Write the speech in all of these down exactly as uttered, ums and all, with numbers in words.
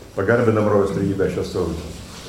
Pagarbinam rojaus trejybę šią saulę.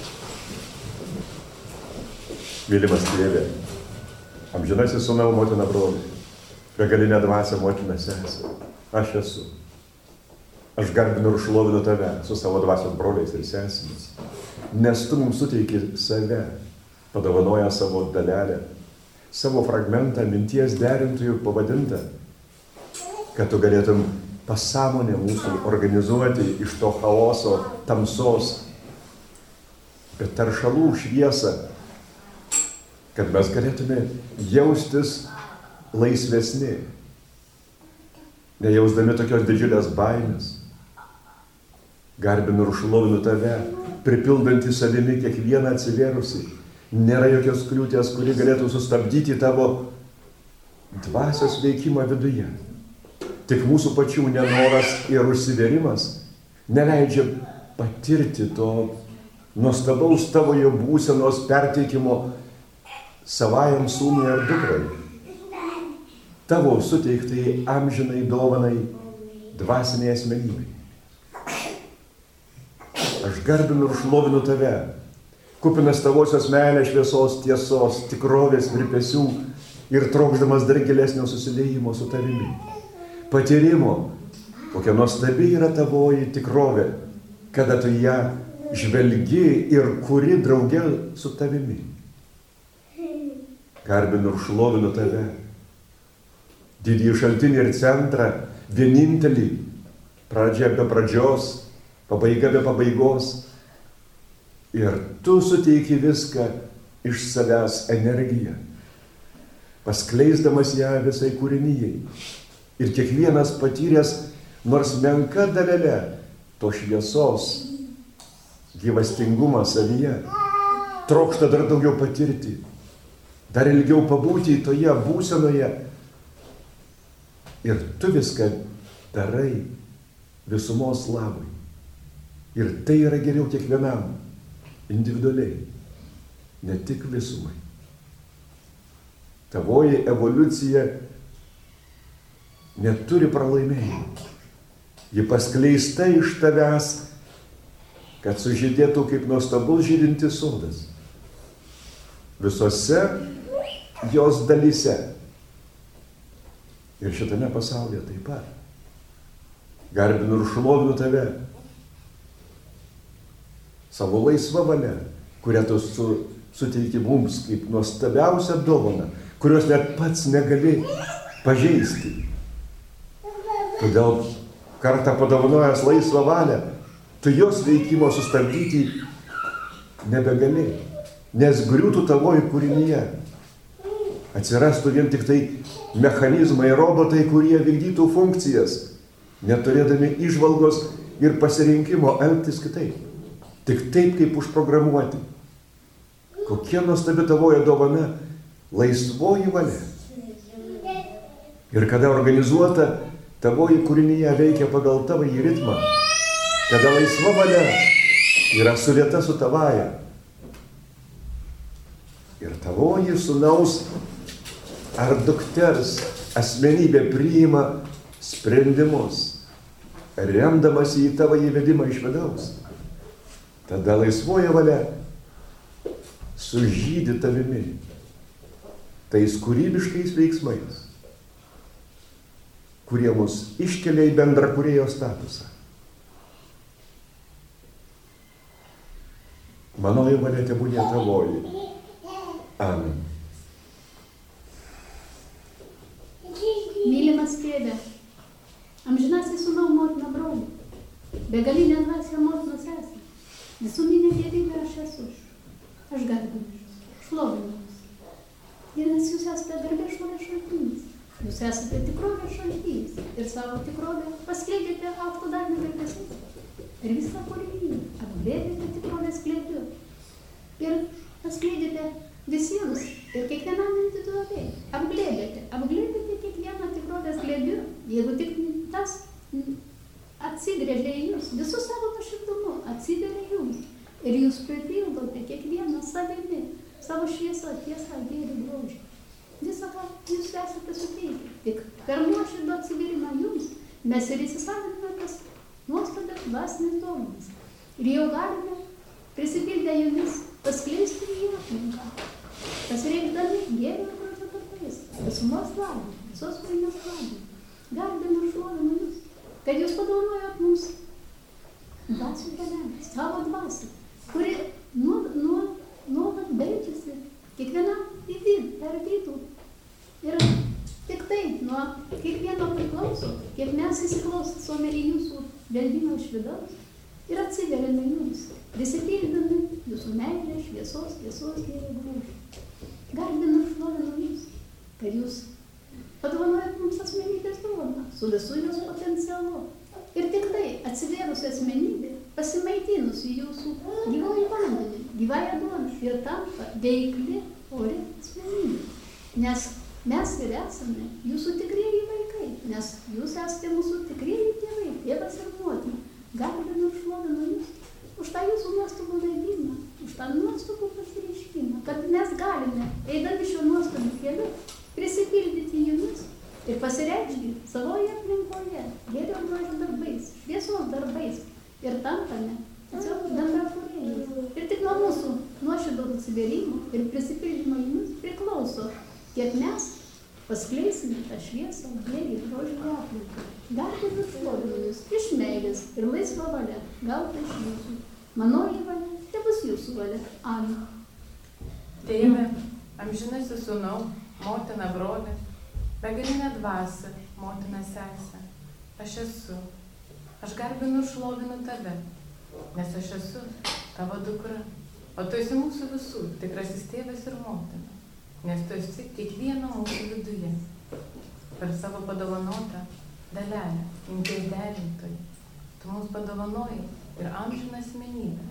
Mylimas tėve, amžinasis sūnau, motina broli, begalinė dvasia, motina sesė, aš esu. Aš garbinu ir šlovinu tave su savo dvasios broliais ir sesėmis, nes tu mums suteiki save, padovanoja savo dalelę, savo fragmentą minties derintojų pavadintą, kad tu galėtum pasąmonę mūsų organizuoti iš to chaoso, tamsos ir taršalų šviesą, kad mes galėtume jaustis laisvesni, nejausdami tokios didžiulės baimės. Garbinu ir šlovinu tave, pripildantį savimi kiekvieną atsivėrusi. Nėra jokios kliūties, kuri galėtų sustabdyti tavo dvasios veikimą viduje. Tik mūsų pačių nenoras ir užsivėrimas neleidžia patirti to nuostabaus tavojo būsenos perteikimo savajam sūnui ar dukrai. Tavo suteiktai amžinai dovanai dvasiniai asmenybei. Aš garbinu ir šlovinu tave, kupinas tavosios meilės, šviesos, tiesos, tikrovės, virpesių ir trokšdamas dar gilesnio susiliejimo su tavimi. Patyrimo, kokia nuostabi yra tavoji tikrovė, kada tu ją žvelgi ir kuri drauge su tavimi. Garbinu ir šlovinu tave, didįjį šaltinį ir centrą, vienintelį, pradžia be pradžios, pabaiga be pabaigos. Ir tu suteiki viską iš savęs energiją, paskleisdamas ją visai kūrinijai. Ir kiekvienas patyręs nors menka dalelė to šviesos, gyvastingumą savyje, trokšta dar daugiau patirti, dar ilgiau pabūti toje būsenoje. Ir tu viską darai visumos labui. Ir tai yra geriau kiekvienam, individualiai, ne tik visumai. Tavoji evoliucija neturi pralaimėjimų. Ji paskleista iš tavęs, kad sužydėtų kaip nuostabus žydintis sodas. Visose jos dalyse. Ir šitame pasaulyje taip pat. Garbinu ir šlovinu tave. Savo laisvą valią, kurią tu su, suteiki mums kaip nuostabiausią dovaną, kurios net pats negali pažeisti. Todėl kartą padovanojęs laisvą valią, tu jos veikimo sustabdyti nebegali, nes griūtų tavoji kūrinyje. Atsirastų vien tik tai mechanizmai, robotai, kurie vykdytų funkcijas, neturėdami įžvalgos ir pasirinkimo elgtis kitaip. Tik taip, kaip užprogramuoti. Kokia nuostabi tavoji dovana, laisvoji valia. Ir kada organizuota tavoji kūrinyje veikia pagal tavąjį ritmą, kada laisva valia yra sulieta su tavaja. Ir tavoji sūnaus ar dukters asmenybė priima sprendimus, remdamas į tavo įvedimą iš vidaus. Tada laisvoji valia sužydi tavimi tais kūrybiškais veiksmais, kurie mus iškelia į bendrakūrėjo statusą. Manoji valia tebūnie tavoji. Amen. Mylimas tėve, amžinasis sūnau, motina broli, begalinė dvasia, motina sesė, visuminė dievybė aš esu. Aš garbinu, šlovinu jūs. Ir nes jūs esate garbės šlovės šaltinis. Jūs esate tikrovės šaltinis ir savo tikrovę paskleidėte aukšto dažnio debesiais. Ir visą kūrinį apglėbėte tikrovės glėbiu. Ir paskleidėte visiems ir kiekvienam individualiai. Apglėbėte, apglėbėte kiekvieną tikrovės glėbiu. Jeigu tik tas atsigrėžia į jūs, visų savo nuoširdumu atsiveria jums. Ir jūs pripildote kiekvieną savimi, savo šviesą, tiesą, gėrį, grožį. Visą, ką jūs esate suteikę. Tik per nuoširdų atsiverimą jums mes ir įsisaviname tas nuostabės dvasinės dovanas. Ir jau galime prisipildę jumis paskleisti į aplinką, pasireikšdami gėrio ir grožio darbais, visumos labui, visos kūrinės labui. Garbinu ir šlovinu jūs, kad jūs padovanojot mums dvasių kelionę, savo dvasią, kuri nuolat nuolat beldžiasi kiekvienam į vidų, per vidų. Ir tik tai nuo kiekvieno priklauso, kiek mes įsiklausome į jūsų beldimą iš vidaus ir atsiveriame jums, prisipildami jūsų meilę, šviesos, šviesos gėrio grožio. Garbinu ir šlovinu jūs, kad jūs padovanojat mums asmenybės dovaną su visu jos potencialu. Ir tik tai atsivėrusi asmenybė, pasimaitinusi jūsų gyvąjį vandenį, gyvąją duoną ir tampa veikli, ori asmenybė. Nes mes ir esame jūsų tikrieji vaikai, nes jūs esate mūsų tikrieji tėvai, tėvas ir motina. Garbinu ir šlovinu jūs už tą jūsų nuostabų vedimą, už tą nuostabų pasireiškimą, kad mes galime, eidami šiuo nuostabiu keliu, prisipildyti jumis ir pasireikšti savoje aplinkoje, gėrio grožio darbais, šviesos darbais ir tampame tiesiog bendrakūrėjais. Ir tik nuo mūsų nuoširdaus atsivėrimo ir prisipildymo jumis priklauso, kiek mes paskleisime tą šviesą, gėrį, grožį į aplinką. Garbinu ir šlovinu jūs iš meilės ir laisva valia, gauta iš jūsų. Manoji valia, tebus jūsų valia. Amen. Tėve, amžinasis sūnau, motina brolė, begalinė dvasia, motina sesė, aš esu. Aš garbinu ir šlovinu tave, nes aš esu tavo dukra, o tu esi mūsų visų tikrasis tėvas ir motina, nes tu esi kiekvieno mūsų viduje. Per savo padovanotą dalelę, minties derintojai, tu mums padovanojai ir amžiną asmenybę.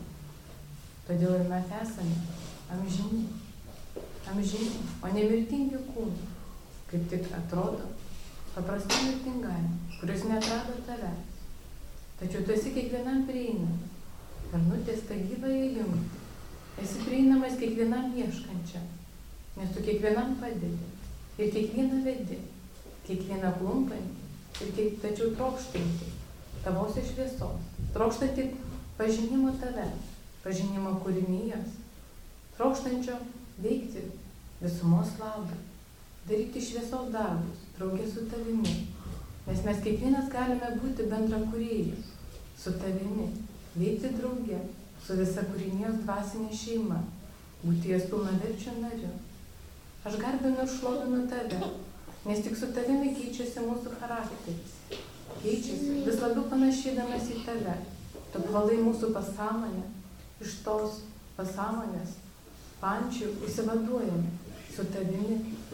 Todėl ir mes esame amžini, amžini, o ne mirtingi kūnai, kaip tik atrodo paprastai mirtingajam, kuris neatrado tave. Tačiau tu esi kiekvienam prieinamas, per nutiestą gyvąją jungtį. Esi prieinamas kiekvienam ieškančiam, nes tu kiekvienam padedi ir kiekvieną vedi, kiekvieną klumpantį ir kiek, tačiau trokštantį tavosios šviesos, trokštantį pažinimo tave, pažinimo kūrinijos, trokštančio veikti visumos labą, daryti šviesos darbus, drauge su tavimi, nes mes kiekvienas galime būti bendrakūrėjais su tavimi, veikti drauge su visa kūrinijos dvasinė šeima, būti jos pilnaverčiu nariu. Aš garbinu ir šlovinu tave, nes tik su tavimi keičiasi mūsų charakteris, keičiasi vis labiau panašėdamas į tave. Tu valai mūsų pasąmonę, iš tos pasąmonės pančių įsivaduojame su tavimi.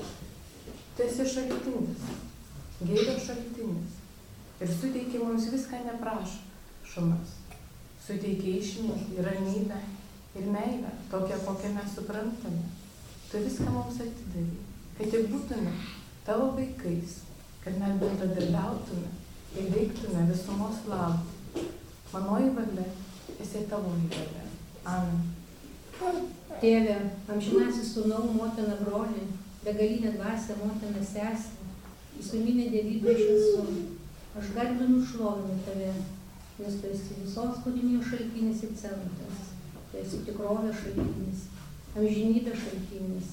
Tu esi šaltinis, gėrio šaltinis ir suteiki mums viską neprašomas. Suteiki išmintį, ramybę ir meilę, tokią, kokią mes suprantame. Tu viską mums atidavai, kad tik būtume tavo vaikais, kad mes bendradarbiautume ir veiktume visumos labui. Manoji valia, esi tavoji valia. Amen. Tėve, amžinasis sūnau, motina brolį, begalinė dvasia, motina sesė, visuminė dievybė iš visų. Aš garbinu šlovinu tave, nes tu esi visos kūrinijos šaltinis ir centras. Tu esi tikrovės šaltinis, amžinybės šaltinis.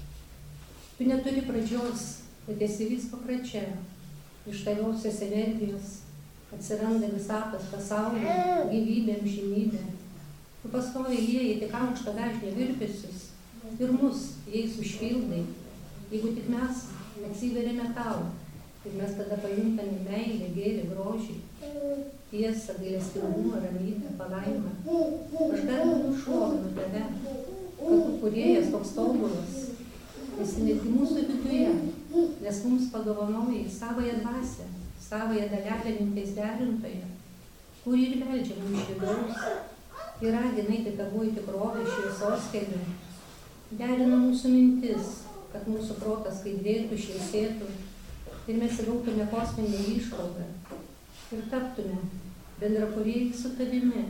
Tu neturi pradžios, bet esi visko pradžia. Iš tavosios energijos atsiranda visatos pasaulio, gyvybė, amžinybė. Tu pastoviai lieji tik aukšto dažnio virpesius ir mus jais užpildai. Jeigu tik mes atsiveriame tau, ir mes tada pajuntame meilę, gėrį, grožį, tiesą, gailestingumą, ramybę, palaimą. Aš garbinu šlovinu tave, kad tu kūrėjas toks tobulas, esi netgi mūsų viduje, nes mums padovanojai savąją dvasią, savąją dalelę minties derintoje, kuri ir beldžia mums iš vidaus ir ragina eiti tavoji tikrovė šviesos keliu. Derina mūsų mintis, kad mūsų protas skaidrėtų, šviesėtų ir mes įgautume kosminę iškalbą ir taptume bendrakūrėjai su tavimi.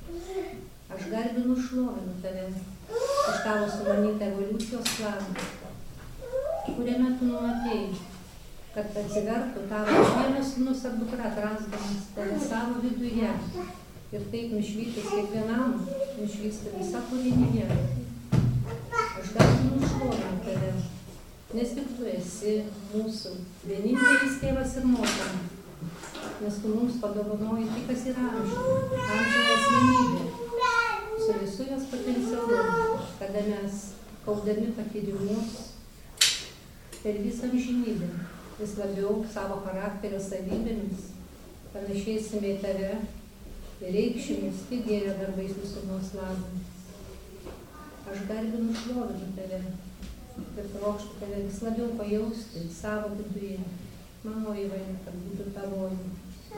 Aš garbinu šlovinu tave už tavo sumanytą evoliucijos planą, kuriame tu numatėjai, kad atsivertų tavo vienas sūnus ar dukra atrasdamas tave savo viduje Ir taip nušvytus kiekvienam, nušvysta visa kūrinija. Aš garbinu šlovinti tave, nes tik tu esi mūsų vienintelis tėvas ir motina, nes tu mums padovanoji tai, kas yra amžina, amžina asmenybė, su visu jos potencialu, kada mes, kaupdami patyrimus per visą amžinybę, vis labiau savo charakterio savybėmis panašėsime į tave ir reikšimės tik gėrio darbais visumos labui. Aš garbinu šlovinu tave ir trokštu tave vis labiau pajausti savo viduje. Manoji valia, kad būtų tavoji.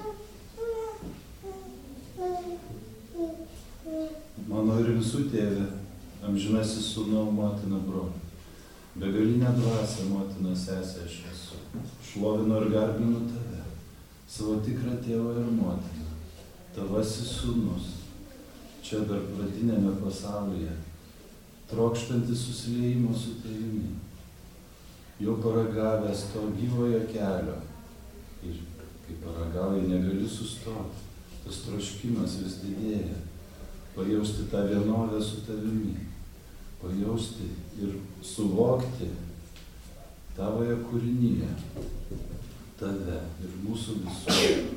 Mano ir visų tėvė, amžinasis sūnau, motina, broli, begalinė dvasia, motina, sesė aš esu. Šlovinu ir garbinu tave, savo tikrą tėvą ir motiną, tavasis sūnus, čia dar pradinėme pasaulyje, trokštantis susiliejimo su tavimi, jau paragavęs to gyvojo kelio ir kai paragauji negali sustoti, tas troškimas vis didėja, pajausti tą vienovę su tavimi, pajausti ir suvokti tavoje kūrinyje, tave ir mūsų visų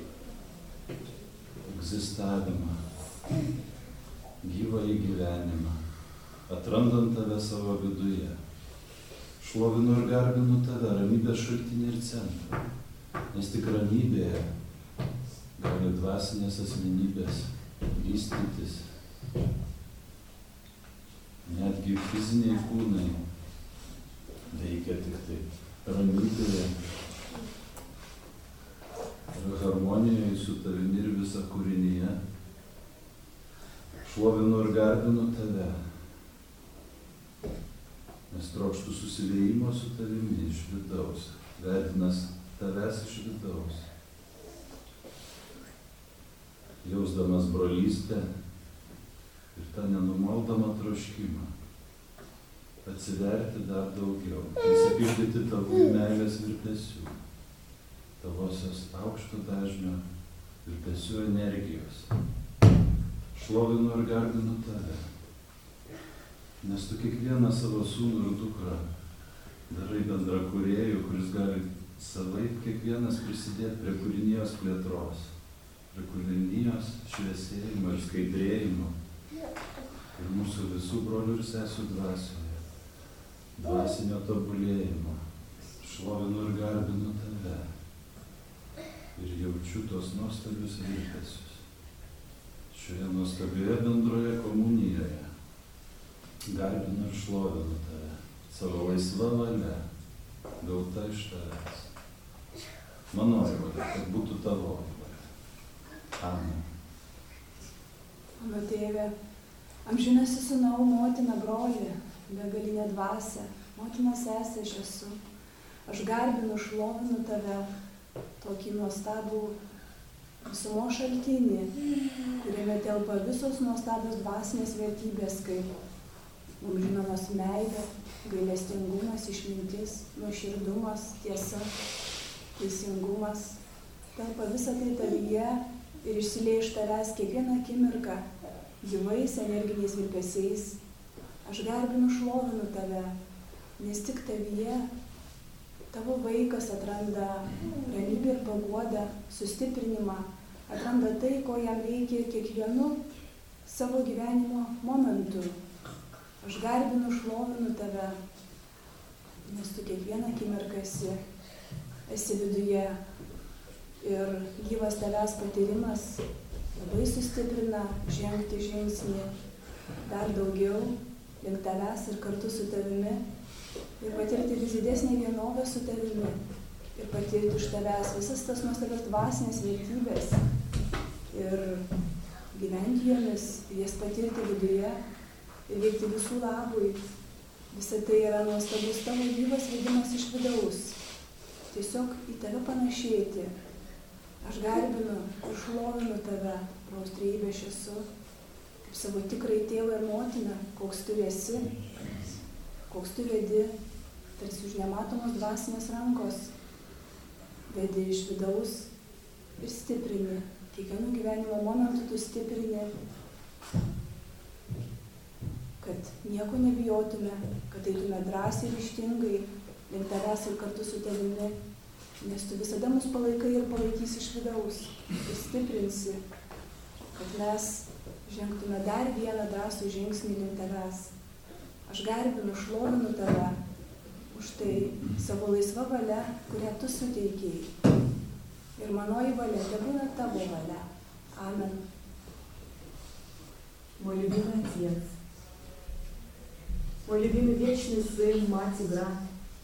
egzistavimą, gyvąjį gyvenimą, atrandant tave savo viduje. Šlovinu ir garbinu tave, ramybės šaltinį ir centrą, nes tik ramybėje gali dvasinės asmenybės vystytis. Netgi fiziniai kūnai veikia tik tai ramybėje ir harmonijoje su tavimi ir visa kūrinyje. Šlovinu ir garbinu tave, nes trokštų susiliejimo su tavimi iš vidaus, vedinas tavęs iš vidaus, jausdamas brolystę ir tą nenumaldomą troškimą, atsiverti dar daugiau, prisipildyti tavų meilės virpesių, tavosios aukšto dažnio virpesių energijos. Šlovinu ir garbinu tave, nes tu kiekvieną savo sūnų ir dukrą darai bendrakūrėjų, kuris gali savaip kiekvienas prisidėti prie kūrinijos plėtros, prie kūrinijos šviesėjimo ir skaidrėjimo ir mūsų visų brolių ir sesų dvasioje, dvasinio tobulėjimo. Šlovinu ir garbinu tave ir jaučiu tos nuostabius virpesius šioje nuostabioje bendroje komunijoje. Garbinu ir šlovinu tave, savo laisva valia, gauta iš tavęs. Manoji valia, kad būtų tavo valia. Amen. Mano tėve, amžinasis sūnau, motina, broli, begalinė dvasia, motina, sesė aš esu. Aš garbinu, šlovinu tave, tokį nuostabų visumo šaltinį, kuriame telpa visos nuostabios dvasinės vertybės, kaip mums žinomos meilė, gailestingumas, išmintis, nuoširdumas, tiesa, teisingumas. Telpa visą tai tavyje ir išsilieja iš tavęs kiekvieną akimirką gyvais energiniais virpesiais. Aš garbinu, šlovinu tave, nes tik tavyje tavo vaikas atranda ramybę ir paguodą, sustiprinimą, atranda tai, ko jam reikia kiekvienu savo gyvenimo momentu. Aš garbinu, šlovinu tave, nes tu kiekvieną akimirką esi, esi viduje ir gyvas tavęs patyrimas labai sustiprina žengti žingsnį dar daugiau link tavęs ir kartu su tavimi ir patirti vis didesnį vienovę su tavimi ir patirti iš tavęs visas tas nuostabias dvasinės vertybės ir gyventi jomis, jas patirti viduje ir veikti visų labui. Visa tai yra nuostabus tavo gyvas vedimas iš vidaus. Tiesiog į tave panašėti. Aš garbinu ir šlovinu tave, braus trejybė aš esu, kaip savo tikrai tėvą ir motiną, koks tu esi, koks tu vedi, tarsi už nematomos dvasinės rankos, vedi iš vidaus ir stiprini, kiekvienu gyvenimo momentu tu stiprini, kad nieko nebijotume, kad eitume drąsiai ir ryžtingai link tavęs ir kartu su tavimi, nes tu visada mus palaikai ir palaikysi iš vidaus ir stiprinsi, kad mes žengtume dar vieną drąsų žingsnį link tavęs. Aš garbinu, šlovinu tave už tai savo laisva valia, kurią tu suteikėjai. Ir manoji valia, tebūna tavo valia. Amen. Мой любимый Отец, мой любимый вечный Сын, Мать и Брат,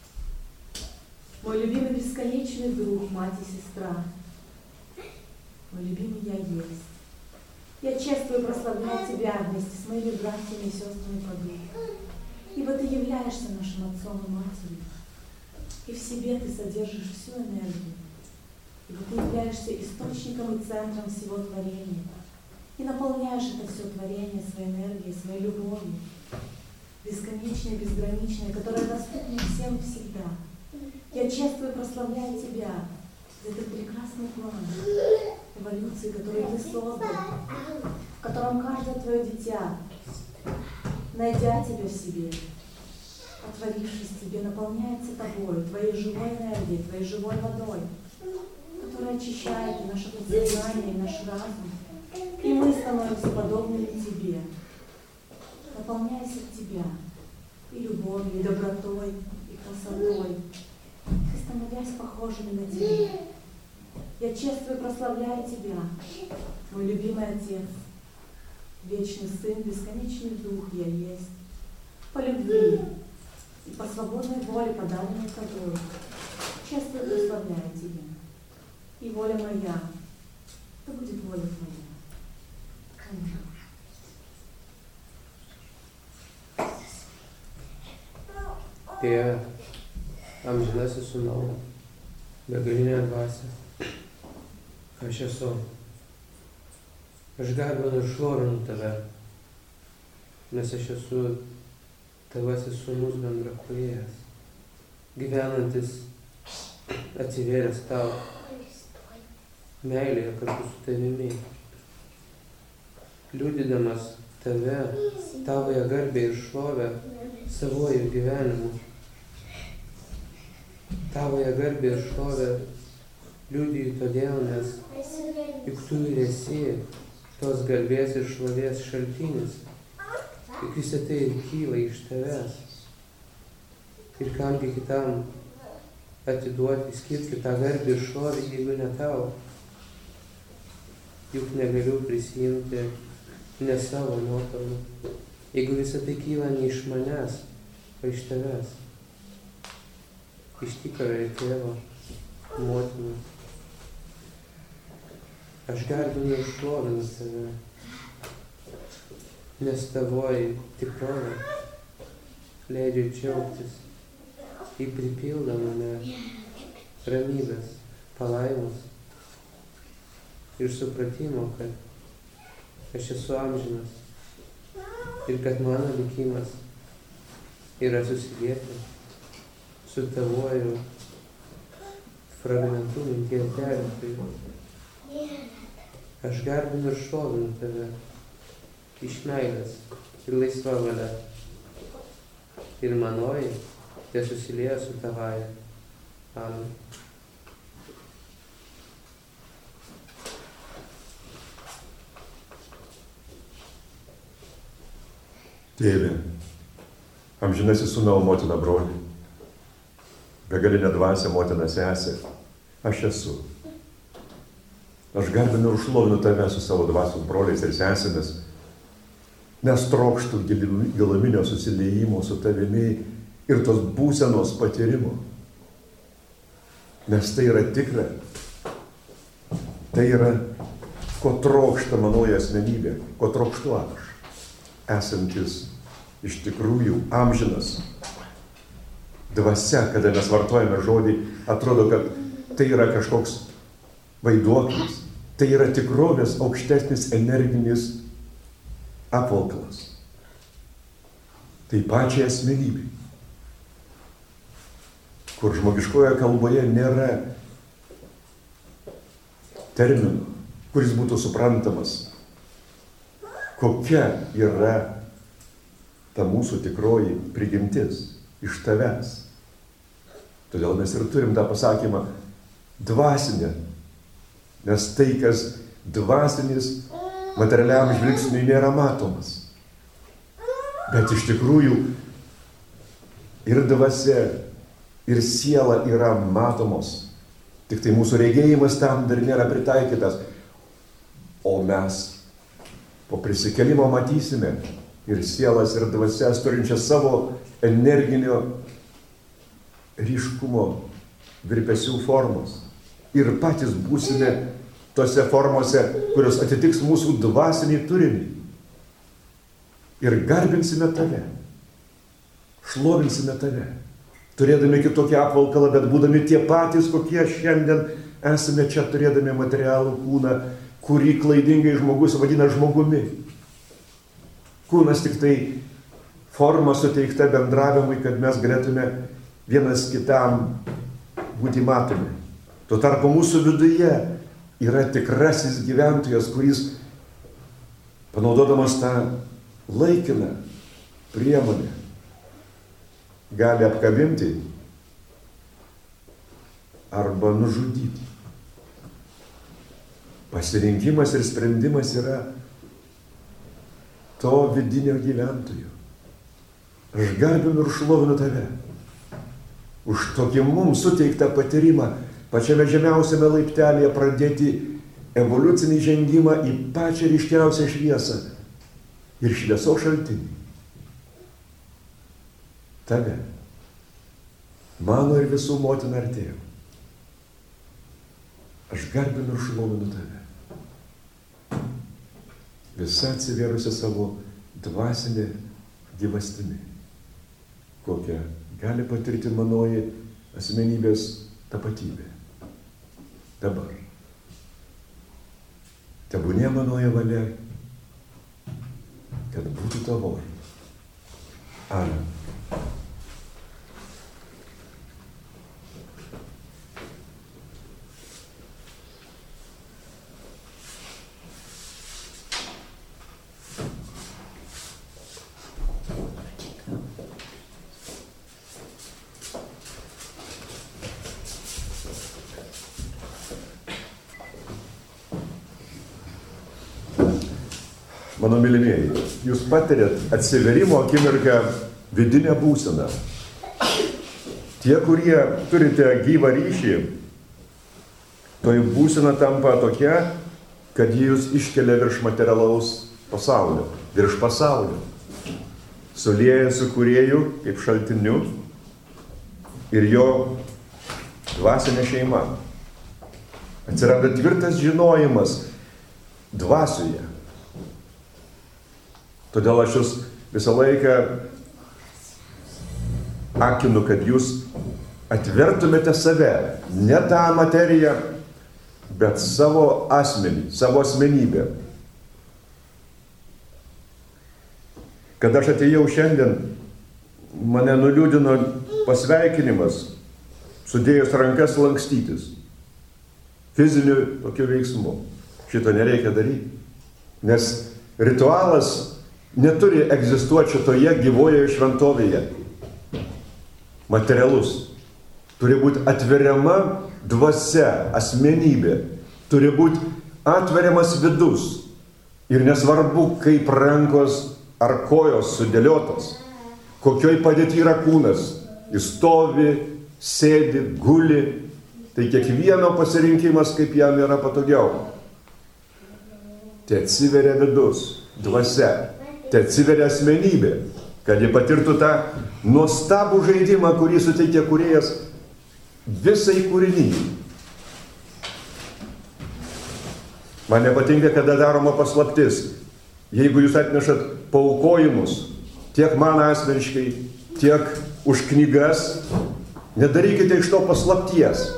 мой любимый бесконечный Друг, Мать и Сестра, мой любимый Я есть. Я чествую и прославляю Тебя вместе с моими братьями и сестрами по духу, ибо Ты являешься нашим Отцом и Матерью, и в себе Ты содержишь всю энергию, ибо Ты являешься источником и центром всего творения, и наполняешь это все творение своей энергией, своей любовью, бесконечной, безграничной, которая доступна всем всегда. Я чествую и прославляю Тебя за этот прекрасный план эволюции, который Ты создал, в котором каждое Твое дитя, найдя Тебя в себе, отворившись Тебе, наполняется Тобой, Твоей живой энергией, Твоей живой водой, которая очищает и наше подсознание, и наш разум. И мы становимся подобными Тебе, наполняясь от Тебя и любовью, и добротой, и красотой, и становясь похожими на Тебя. Я чествую и прославляю Тебя, мой любимый Отец, вечный Сын, бесконечный Дух Я есть, по любви и по свободной воле, подаренной Тобой. Чествую и прославляю Тебя. И воля моя, да будет воля Твоя. Аминь. Tėve, amžinasis Sūnau, begalinė dvasia, aš esu. Aš garbinu ir šlovinu Tave, nes aš esu Tavasis Sūnus bendrakūrėjas, gyvenantis, atsivėręs Tau, meilėje kartu su Tavimi, liudydamas Tave, Tavoje garbę ir šlovę savojų gyvenimu. Tavoje garbę ir šlovę liudiju todėl, nes juk Tu ir esi tos garbės ir šlovės šaltinis, juk visa tai ir kyla iš Tavęs. Ir kamgi kitam atiduoti, skirti tą garbę ir šlovę, jeigu ne Tau. Juk negaliu prisijimti ne savo nuopelnų, jeigu visa tai kyla ne iš manęs, o iš Tavęs. Iš tikrojo Tėvo, Motinos. Aš garbinu ir šlovinu Tave, nes Tavoji tikrovė leidžia džiaugtis, ji pripildo mane ramybės, palaimos ir supratimo, kad aš esu amžinas ir kad mano likimas yra susilieti su Tavuoju fragmentu minties derintoju. Aš garbinu ir šlovinu Tave iš meilės ir laisva valia. Ir manoji te susilieja su Tavąja. Amen. Tėve, amžinasis Sūnau, motina, broli, begalinė dvasia, motina, sesė, aš esu. Aš garbinu ir šlovinu Tave su savo dvasios broliais ir sesėmis, nes trokštų giluminio susiliejimo su Tavimi ir tos būsenos patyrimo. Nes tai yra tikra, tai yra, ko trokšta manoji asmenybė, ko trokštu aš, esantis iš tikrųjų amžinas. Dvasia, kada mes vartojame žodį, atrodo, kad tai yra kažkoks vaiduoklis, tai yra tikrovės aukštesnis energinis apvalkalas. Tai pačiai asmenybei, kur žmogiškoje kalboje nėra terminų, kuris būtų suprantamas, kokia yra ta mūsų tikroji prigimtis iš tavęs. Todėl mes ir turim tą pasakymą dvasinė, nes tai, kas dvasinis, materialiam žvilgsniui nėra matomas. Bet iš tikrųjų ir dvasia, ir siela yra matomos. Tik tai mūsų regėjimas tam dar nėra pritaikytas. O mes po prisikėlimo matysime ir sielas, ir dvasias turinčias savo energinio ryškumo virpesių formos. Ir patys būsime tose formose, kurios atitiks mūsų dvasinį turinį. Ir garbinsime tave, šlovinsime tave, turėdami kitokį apvalkalą, bet būdami tie patys, kokie šiandien esame čia, turėdami materialų kūną, kurį klaidingai žmogus vadina žmogumi. Kūnas tik tai forma suteikta bendravimui, kad mes galėtume vienas kitam būti matomi. Tuo tarpu mūsų viduje yra tikrasis gyventojas, kuris, panaudodamas tą laikiną priemonę, gali apkabinti arba nužudyti. Pasirinkimas ir sprendimas yra to vidinio gyventojo. Aš garbinu ir šlovinu tave už tokį mums suteiktą patyrimą pačiame žemiausiame laiptelėje pradėti evoliucinį žengimą į pačią ryškiausią šviesą ir šviesos šaltinį. Tave, mano ir visų motina ir tėvų. Aš garbinu ir šlovinu tave. Visa atsivėrusi savo dvasinė gyvastimi, kokią gali patirti manoji asmenybės tapatybė. Dabar. Tebūnie manoji valia, kad būtų tavoji. Amen. Mano mylimieji, jūs patirėt atsiverimo akimirką vidinę būseną. Tie, kurie turite gyvą ryšį, toj būsena tampa tokia, kad ji jūs iškelia virš materialaus pasaulio, virš pasaulio. Sulieja su kūrėju kaip šaltiniu ir jo dvasinė šeima. Atsiranda tvirtas žinojimas dvasioje. Todėl aš jūs visą laiką akinu, kad jūs atvertumėte save, ne tą materiją, bet savo asmenį, savo asmenybę. Kad aš atėjau šiandien, mane nuliūdino pasveikinimas, sudėjus rankas lankstytis. Fiziniu tokiu veiksmu. Šito nereikia daryti. Nes ritualas neturi egzistuoti šitoje gyvojoje šventovėje. Materialus. Turi būti atveriama dvasia, asmenybė. Turi būti atveriamas vidus. Ir nesvarbu, kaip rankos ar kojos sudėliotos. Kokioj padėti yra kūnas. Jis stovi, sėdi, guli. Tai kiekvieno pasirinkimas, kaip jam yra patogiau. Tai atsiveria vidus, dvasia. Tai atsiveria asmenybė, kad jie patirtų tą nuostabų žaidimą, kurį suteikia kūrėjas visai kūrinyjai. Man nepatinka, kada daroma paslaptis. Jeigu jūs atnešat paaukojimus, tiek man asmeniškai, tiek už knygas, nedarykite iš to paslapties.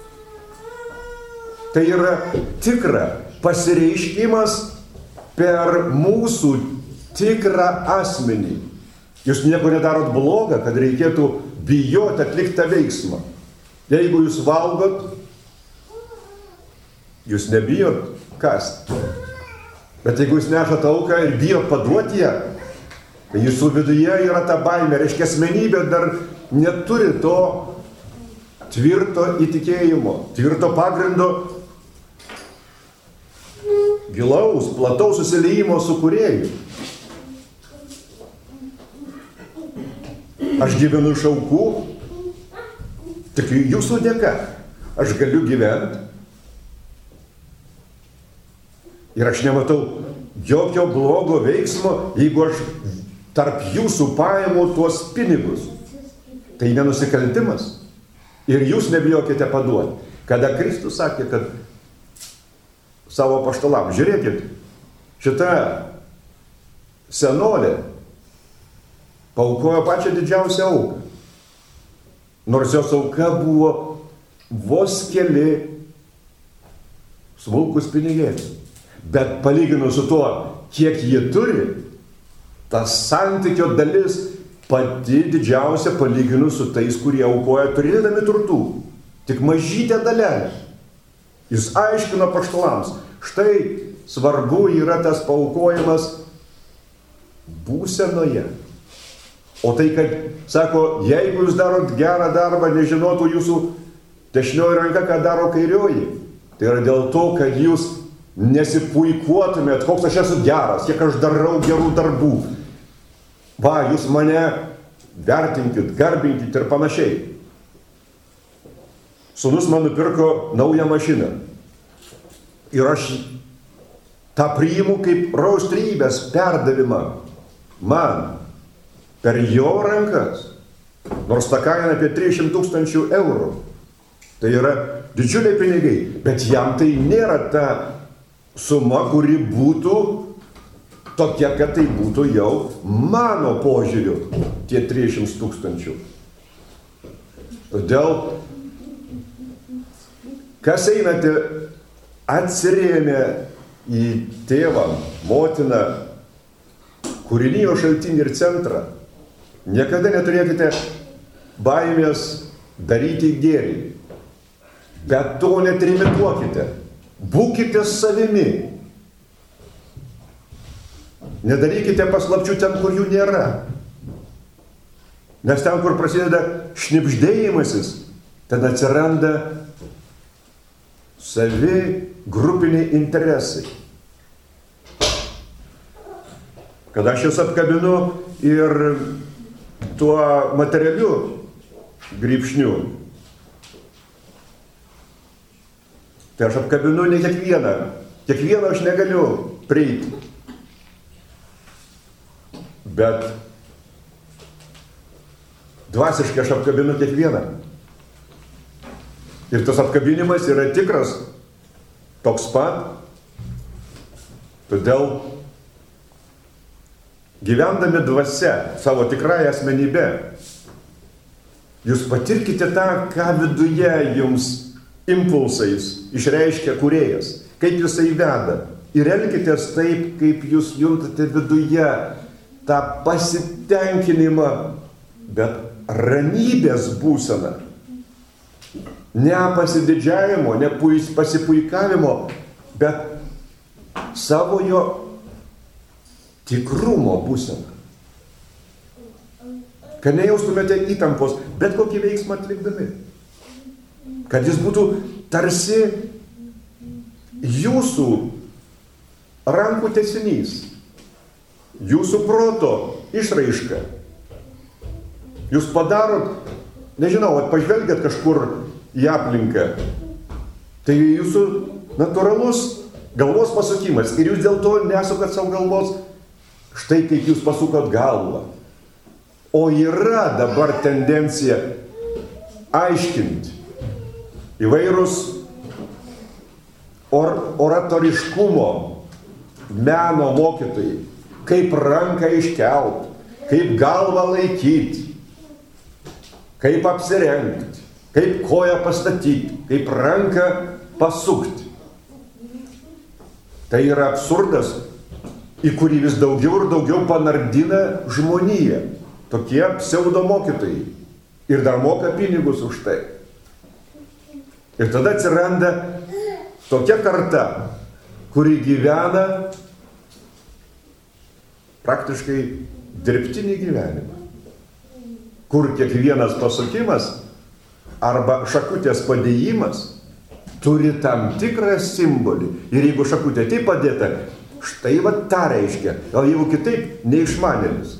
Tai yra tikra pasireiškimas per mūsų tikrą asmenį. Jūs nieko nedarot blogą, kad reikėtų bijoti atlikti tą veiksmą. Jeigu jūs valgot, jūs nebijot kasti. Bet jeigu jūs nešate auką ir bijot paduoti ją, tai jūsų viduje yra ta baimė, reiškia asmenybė dar neturi to tvirto įtikėjimo, tvirto pagrindo, gilaus, plataus susiliejimo su Kūrėju. Aš gyvenu iš aukų, tik jūsų dėka aš galiu gyventi. Ir aš nematau jokio blogo veiksmo, jeigu aš tarp jūsų paimu tuos pinigus. Tai nenusikaltimas. Ir jūs nebijokite paduoti. Kada Kristus sakė, kad savo apaštalam, žiūrėkit, šita senolė paaukojo pačią didžiausią auką. Nors jos auka buvo vos keli smulkus pinigėliai. Bet palyginus su tuo, kiek jie turi, ta santykio dalis pati didžiausia palyginus su tais, kurie aukoja turėdami turtų. Tik mažytė dalelė. Jis aiškino apaštalams, štai svarbu yra tas paaukojimas būsenoje. O tai, kad, sako, jeigu jūs darot gerą darbą, nežinotų jūsų dešinioji ranka, ką daro kairioji. Tai yra dėl to, kad jūs nesipuikuotumėt, koks aš esu geras, kiek aš darau gerų darbų. Va, jūs mane vertinkit, garbinkit ir panašiai. Sūnus man nupirko naują mašiną. Ir aš tą priimu kaip raustrybės perdavimą man per jo rankas. Nors ta kaina apie trisdešimt tūkstančių eurų. Tai yra didžiuliai pinigai, bet jam tai nėra ta suma, kuri būtų tokia, kad tai būtų jau mano požiūriu tie trisdešimt tūkstančių. Todėl, kas einate atsirėmę į tėvą, motiną, kūrinijos šaltinį ir centrą, niekada neturėkite baimės daryti gėrį. Bet to netrimituokite. Būkite savimi. Nedarykite paslapčių ten, kur jų nėra. Nes ten, kur prasideda šnibždėjimasis, ten atsiranda savi grupiniai interesai. Kad aš jas apkabinu ir tuo materialiu grybšniu, tai aš apkabinu ne kiekvieną. Kiekvieną aš negaliu prieiti. Bet dvasiškai aš apkabinu kiekvieną. Ir tas apkabinimas yra tikras, toks pat. Todėl gyvendami dvasia, savo tikrąją asmenybę, jūs patirkite tą, ką viduje jums impulsais išreiškia Kūrėjas, kaip jisai veda. Ir elkitės taip, kaip jūs juntate viduje tą pasitenkinimą, bet ramybės būseną. Ne pasididžiavimo, ne pasipuikavimo, bet savojo tikrumo būseną. Kad nejaustumėte įtampos, bet kokį veiksmą atlikdami. Kad jis būtų tarsi jūsų rankų tęsinys, jūsų proto išraiška. Jūs padarot, nežinau, pažvelgiat kažkur į aplinką, tai jūsų natūralus galvos pasukimas ir jūs dėl to nesukat savo galvos, štai kaip jūs pasukot galvą. O yra dabar tendencija aiškinti įvairūs or, oratoriškumo meno mokytojai, kaip ranką iškelt, kaip galvą laikyti, kaip apsirengti, kaip koją pastatyti, kaip ranką pasukti. Tai yra absurdas, į kurį vis daugiau ir daugiau panardina žmonija. Tokie pseudo mokytojai. Ir dar moka pinigus už tai. Ir tada atsiranda tokia karta, kuri gyvena praktiškai dirbtinį gyvenimą, kur kiekvienas pasukimas arba šakutės padėjimas turi tam tikrą simbolį. Ir jeigu šakutė taip padėta, štai va tą reiškia. O jeigu kitaip, neišmanėlis.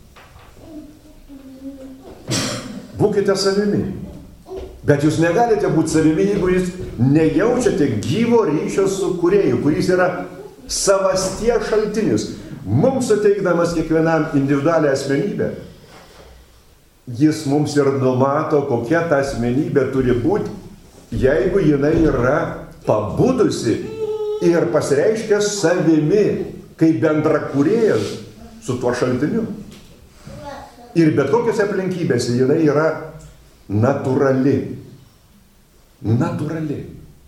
Būkite savimi. Bet jūs negalite būti savimi, jeigu jūs nejaučiate gyvo ryšio su kūrėju, kuris yra savasties šaltinis. Mums suteikdamas kiekvienam individualią asmenybę, jis mums ir numato, kokia ta asmenybė turi būti, jeigu jinai yra pabudusi ir pasireiškia savimi, kaip bendrakūrėjas su tuo šaltiniu. Ir bet kokiose aplinkybėse jinai yra natūrali. Natūrali.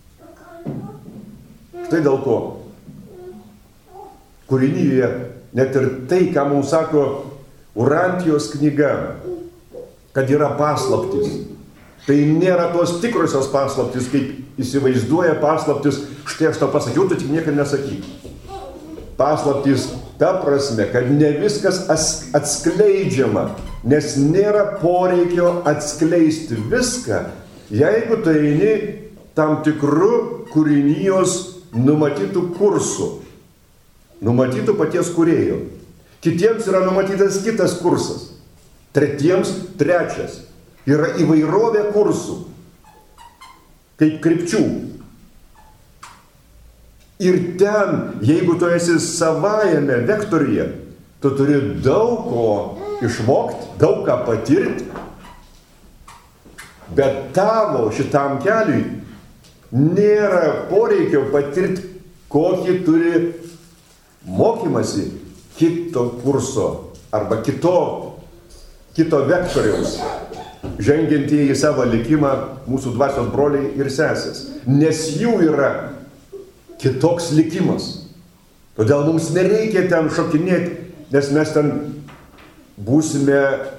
Štai dėl ko kūrinyje net ir tai, ką mums sako Urantijos knyga, kad yra paslaptis. Tai nėra tos tikrosios paslaptis, kaip įsivaizduoja paslaptis. Štai aš to pasakiau, tu tik niekada nesakyk. Paslaptis ta prasme, kad ne viskas atskleidžiama, nes nėra poreikio atskleisti viską, jeigu tu eini tam tikru kūrinijos numatytų kursų, numatytų paties kūrėjo. Kitiems yra numatytas kitas kursas, tretiems trečias. Yra įvairovė kursų, kaip krypčių. Ir ten, jeigu tu esi savajame vektoriuje, tu turi daug ko išmokti, daug ką patirti, bet tavo šitam keliui nėra poreikio patirti, kokį turi mokymasi kito kurso arba kito, kito vektoriaus, žengiantieji į savo likimą mūsų dvasios broliai ir sesės. Nes jų yra kitoks likimas. Todėl mums nereikia ten šokinėti, nes mes ten būsime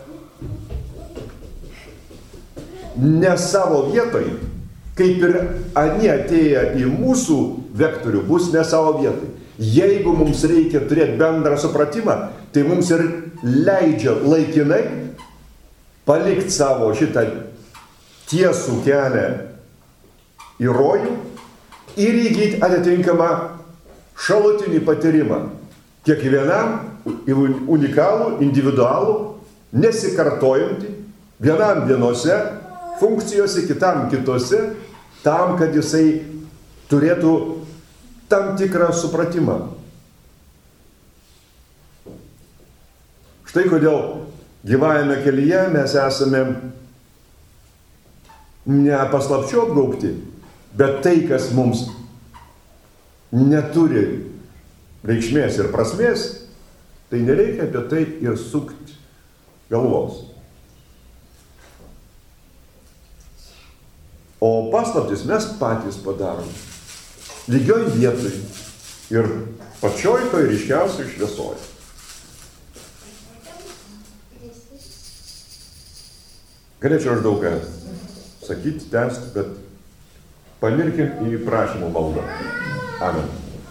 ne savo vietoj, kaip ir anie atėję į mūsų vektorių, bus ne savo vietoj. Jeigu mums reikia turėti bendrą supratimą, tai mums ir leidžia laikinai palikti savo šitą tiesų kelią į rojų ir įgyti atitinkamą šalutinį patyrimą. Kiekvienam unikalų, individualų, nesikartojantį, vienam vienose funkcijose, kitam kitose, tam, kad jisai turėtų tam tikrą supratimą. Štai kodėl gyvajame kelyje mes esame ne paslapčių apgaubti, bet tai, kas mums neturi reikšmės ir prasmės, tai nereikia apie tai ir sukti galvos. O paslaptis mes patys padarom. Lygioj vietoj ir pačioj toj ryškiausioj šviesoj. Galėčiau aš daug ką sakyti, tęsti, bet panirkim į prašymų maldą. Amen.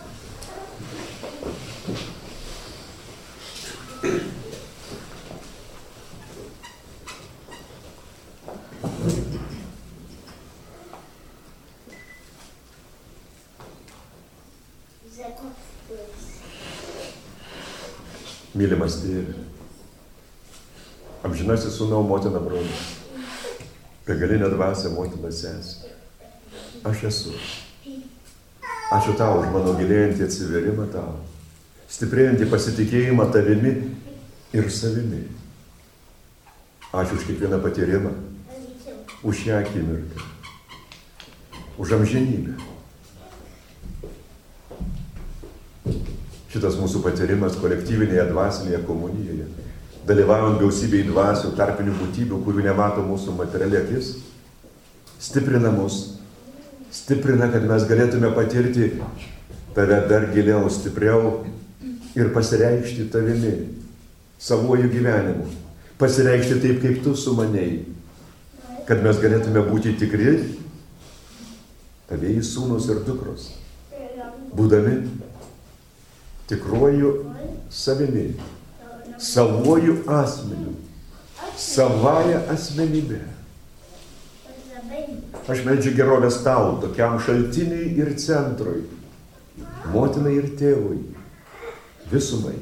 Mylimas Tėve, amžinasis Sūnau, motina broli, begalinė dvasia, motina sesė. Aš esu. Ačiū tau už mano gilėjantį atsiverimą tau, stiprėjantį pasitikėjimą tavimi ir savimi. Ačiū už kiekvieną patyrimą, už šią akimirką, už amžinybę. Šitas mūsų patyrimas kolektyvinėje dvasinėje komunijoje, dalyvaujant gausybėj dvasių, tarpinių būtybių, kurių nemato mūsų materiali akis, stiprina mus, stiprina, kad mes galėtume patirti tave dar giliau, stipriau ir pasireikšti tavimi, savuoju gyvenimu, pasireikšti taip, kaip tu sumanėjai, kad mes galėtume būti tikri, tavieji sūnus ir dukros, būdami tikruoju savimi, savuoju asmeniu, savąją asmenybę. Aš meldžiu gerovės tau, tokiam šaltiniui ir centrui, motinai ir tėvui, visumai.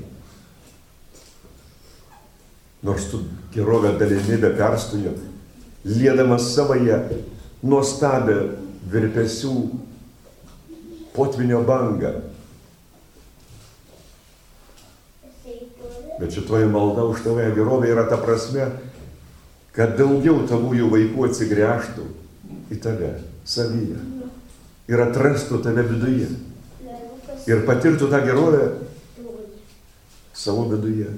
Nors tu gerovę dalimi be perstojo, liedamas savoje nuostabią virpesių potvinio bangą. Bet šitoji malda už tavąją gerovę yra ta prasme, kad daugiau tavųjų vaikų atsigręžtų į tave, savyje, ir atrastų tave viduje, ir patirtų tą gerovę savo viduje.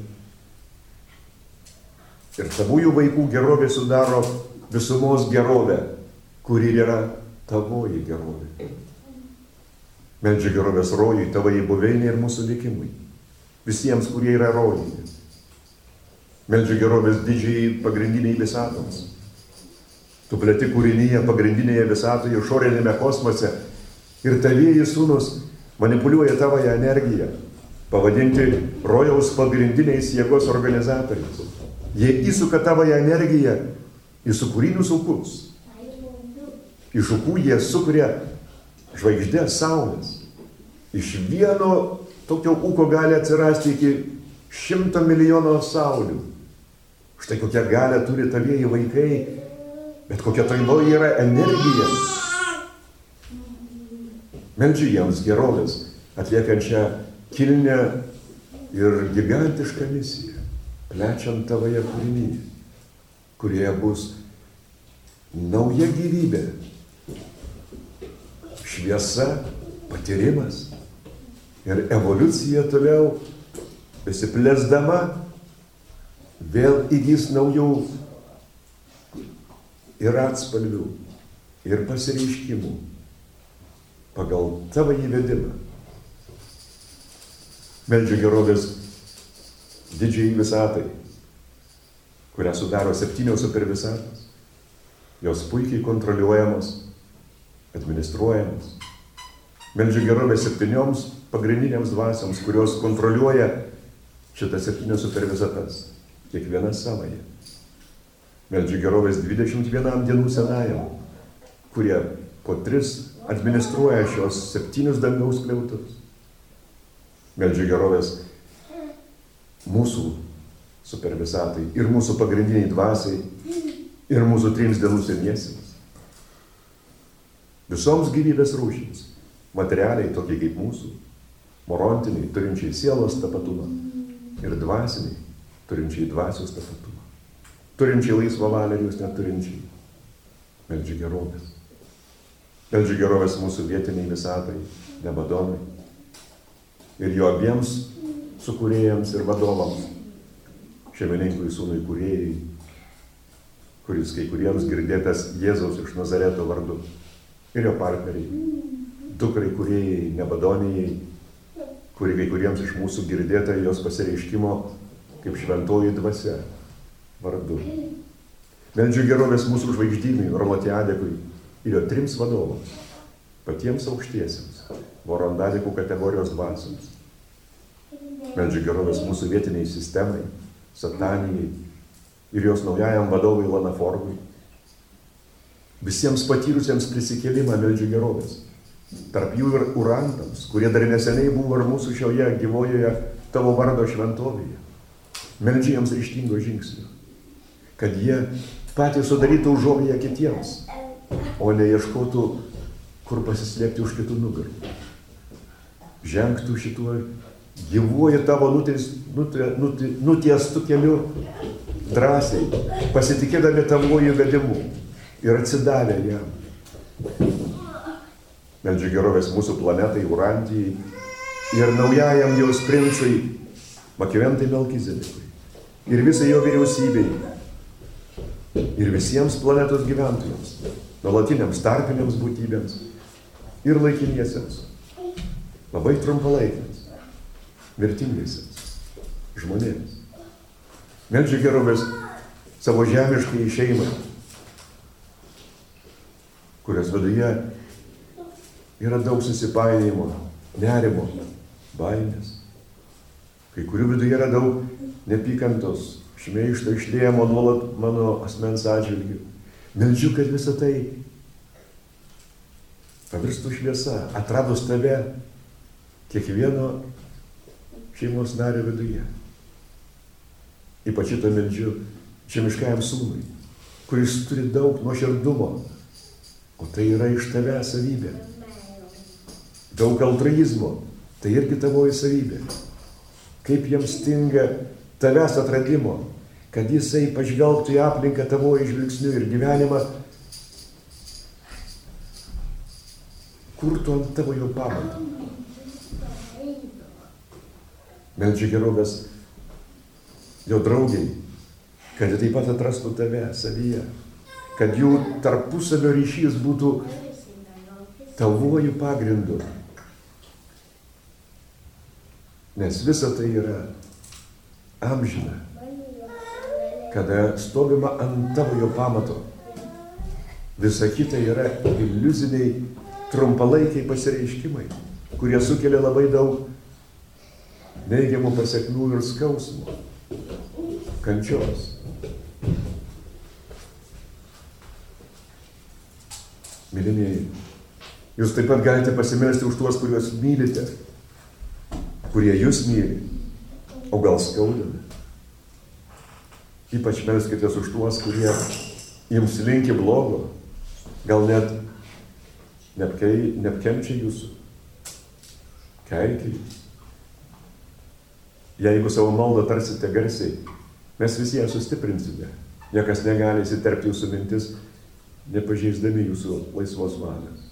Ir tavųjų vaikų gerovė sudaro visumos gerovę, kuri yra tavoji gerovė. Meldžiu gerovės rojui, tavai buveinė ir mūsų likimui. Visiems, kurie yra rojuje. Meldžiu gerovės didžiai pagrindiniai visatoms. Tu plėti kūrinyje pagrindinėje visatoje, išorinėme kosmose. Ir tavieji sūnus manipuliuoja tavąją energiją, pavadinti rojaus pagrindiniais jėgos organizatoriais. Jie įsuka tavąją energiją į sukūrinius ūkus. Iš ūkų jie sukuria žvaigždės saulės. Iš vieno tokio ūko gali atsirasti iki šimto milijono saulių. Štai kokią galią turi tavieji vaikai, bet kokia tailoji yra energija. Meldžiu jiems gerovės, atliekančią kilnią ir gigantišką misiją, plečiant tavoje kūrinyje, kurioje bus nauja gyvybė, šviesa, patyrimas ir evoliucija toliau besiplėsdama vėl įgys naujų ir atspalvių, ir pasireiškimų pagal tavo įvedimą. Meldžiu gerovės didžiai visatai, kurią sudaro septynios supervisatos. Jos puikiai kontroliuojamos, administruojamos. Meldžiu gerovės septynioms pagrindinėms dvasioms, kurios kontroliuoja šitas septynios supervisatas, kiekviena savoje. Meldžiu gerovės dvidešimt vienam dienų senajam, kurie po tris administruoja šios septynius dangaus skliautus. Meldžiu gerovės mūsų supervisatai ir mūsų pagrindiniai dvasiai ir mūsų trims dienų seniesiems. Visoms gyvybės rūšims, materialiai tokie kaip mūsų, morontiniai, turinčiai sielos tapatumą ir dvasiniai, turinčiai dvasios tapatumą, turinčiai laisvą valią ir jūs neturinčiai. Meldžiu gerovės. Meldžiu gerovės mūsų vietiniai visatai, Nebadonai, ir jo abiems sukūrėjams ir vadovams, šeimininkui sūnui kūrėjai, kuris kai kuriems girdėtas Jėzaus iš Nazareto vardu, ir jo partneriai, dukrai kūrėjai, Nebadonijai, kuri kai kuriems iš mūsų girdėta jos pasireiškimo kaip šventoji dvasia vardu. Meldžiu gerovės mūsų žvaigždynui, Orlotiadekui ir jo trims vadovams, patiems aukštiesiems, Vorondadekų kategorijos dvasioms. Meldžiu gerovės mūsų vietiniai sistemai, Satanijai ir jos naujajam vadovui Lanaforgui. Visiems patyrusiems prisikėlimą meldžiu gerovės. Tarp jų ir urantams, kurie dar neseniai buvo ir mūsų šioje gyvojoje tavo vardo šventovėje. Meldžiu jiems ryžtingo žingsnio, kad jie patys sudarytų užuovėją kitiems, o ne ieškotų, kur pasislėpti už kitų nugarų. Žengtų šituo gyvuoju tavo nuties, nutie, nutie, nutiestų keliu drąsiai, pasitikėdami tavojų vedimu ir atsidavę jam. Meldžiu gerovės mūsų planetai Urantijai ir naujajam jos princui Makiventai Melkizedekui ir visai jo vyriausybei ir visiems planetos gyventojams, nuolatiniams tarpiniams būtybėms ir laikiniesiems, labai trumpalaikiams, mirtingiesiems žmonėms. Meldžiu gerovės savo žemiškai šeimai, kurios viduje yra daug susipainėjimo nerimo, baimės. Kai kurių viduje yra daug nepykantos, šmeižto, išliejamo nuolat mano asmens atžvilgių. Meldžiu, kad visą tai pavirstų šviesa, atradus tave kiekvieno šeimos nario viduje. Ypač šitą meldžiu žemiškajam sūnui, kuris turi daug nuoširdumo, o tai yra iš tave savybė. Daug altruizmo, tai irgi tavoji savybė. Kaip jiems stinga tavęs atradimo, kad jisai pažvelgtų į aplinką tavoji žvilgsniu ir gyvenimą kurtų ant tavo jo pamato. Meldžiu gerovės jo draugiai, kad jie taip pat atrastų tave savyje, kad jų tarpusavio ryšys būtų tavojų pagrindu. Nes visa tai yra amžina, kada stovima ant tavojo pamato. Visa kita yra iliuziniai, trumpalaikiai pasireiškimai, kurie sukelia labai daug neigiamų pasekmių ir skausmo, kančios. Mylimieji, jūs taip pat galite pasimelsti už tuos, kuriuos mylite, kurie jūs myli, o gal skaudina. Ypač melskitės už tuos, kurie jums linki blogo, gal net neapkei, neapkenčia jūsų, keikia jūs. Jeigu savo maldą tarsite garsiai, mes visi ją sustiprinsime. Niekas negali įsiterpti jūsų mintis, nepažeisdami jūsų laisvos valios.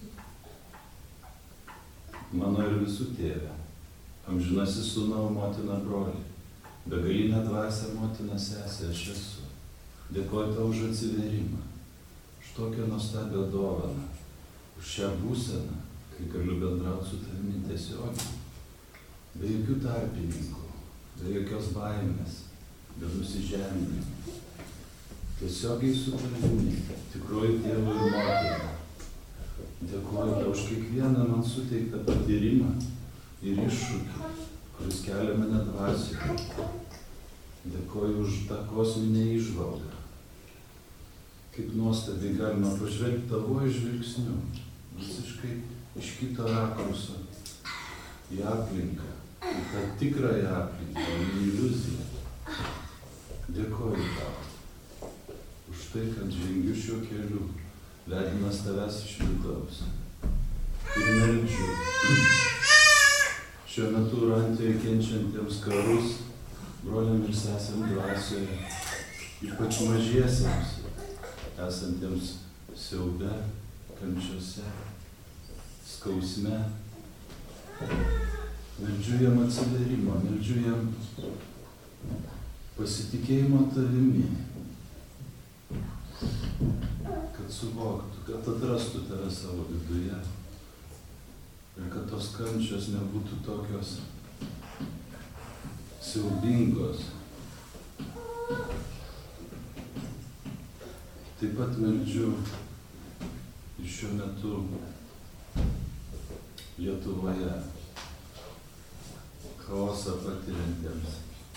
Mano ir visų tėve, amžinasis sūnau, motina, broli, begalinė dvasia, motina, sesė, aš esu. Dėkoju tau už atsivėrimą, už tokią nuostabią dovaną, už šią būseną, kai galiu bendrauti su tavimi tiesiogiai, be jokių tarpininkų, be jokios baimės, be nusižeminimo. Tiesiogiai su tavimi, tikroji tėvo ir motina. Dėkoju tau už kiekvieną man suteiktą patyrimą ir iššūkį, kuris kelia mane dvasioje. Dėkoju už tą kosminę įžvalgą. Kaip nuostabiai galima pažvelgti tavoju žvilgsniu, visiškai iš kito rakurso, į aplinką, į tą tikrąją aplinką, į iliuziją. Dėkoju tau už tai, kad žengiu šiuo keliu, vedinas tavęs iš vidaus. Ir meldžiu šiuo metu Rantijoje kenčiantiems karus, broliam ir sesėm dvasioje, ypač mažiesiems, esantiems siaube, kančiose, skausme. Meldžiu jam atsiverimo, meldžiu jam pasitikėjimo tavimi, kad suvoktų, kad atrastų tave savo viduje ir kad tos kančios nebūtų tokios siaubingos. Taip pat meldžiu ir šiuo metu Lietuvoje chaosą patiriantiems,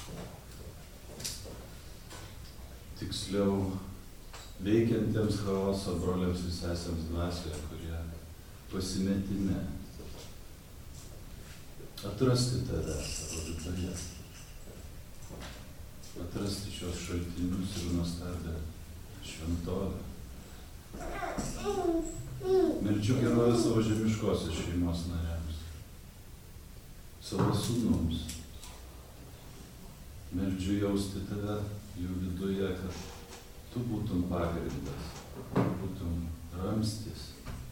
tiksliau veikiantiems chaoso broliams ir sesėms dvasioje, kurie pasimetime, atrasti tave savo viduje, atrasti šios šaltinius ir nuostabią šventovę. Meldžiu gerovę savo žemiškosios šeimos nariams, savo sūnums. Meldžiu jausti tave jų viduje, kad tu būtum pagrindas, būtum ramstis,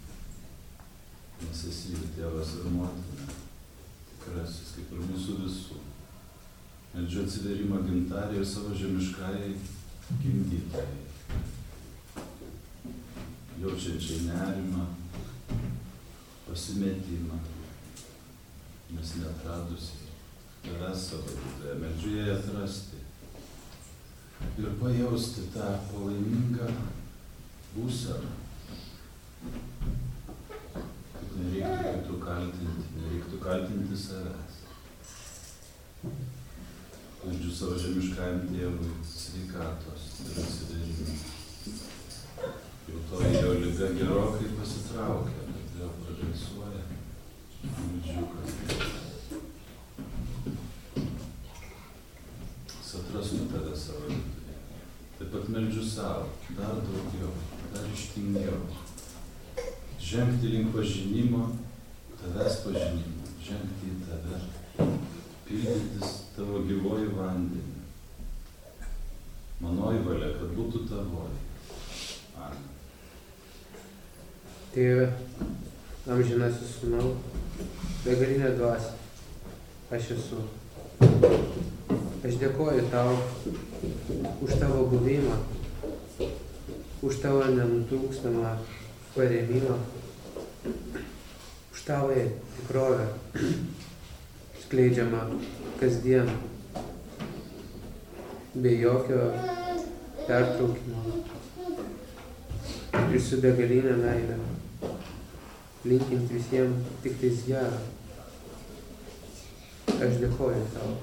nes esi ir tėvas ir motina, tikrasis, kaip ir mūsų visų. Meldžiu atsiverimą Gintarei ir savo žemiškajai gimdytojai, jaučiančiai nerimą, pasimetimą, nes neatradusi tavęs savo viduje. Meldžiu jai atrasti ir pajausti tą palaimingą būseną, kad nereiktų kitų kaltinti, nereiktų kaltinti savęs. Meldžiu savo žemiškajam tėvui sveikatos ir atsidavimo. Jau to jo liga gerokai pasitraukia, bet vėl progresuoja. Meldžiu, kad jis atrastų tave savo viduje. Taip pat meldžiu savo dar daugiau, dar ištingiau. Žengti link pažinimo, tavęs pažinimo, žengti į tave, pildytis tavo gyvoji vandenį. Manoji valia, kad būtų tavoji. Amen. Tėve, amžinasis sūnau, begalinė dvasia, aš esu. Aš dėkoju tau už tavo buvimą, už tavo nenutrūkstamą parėmimą, už tavo tikrovę, skleidžiamą kasdien, be jokio pertraukimo ir su begalinė meilė, linkint visiems tik tais gerą. Aš dėkoju tau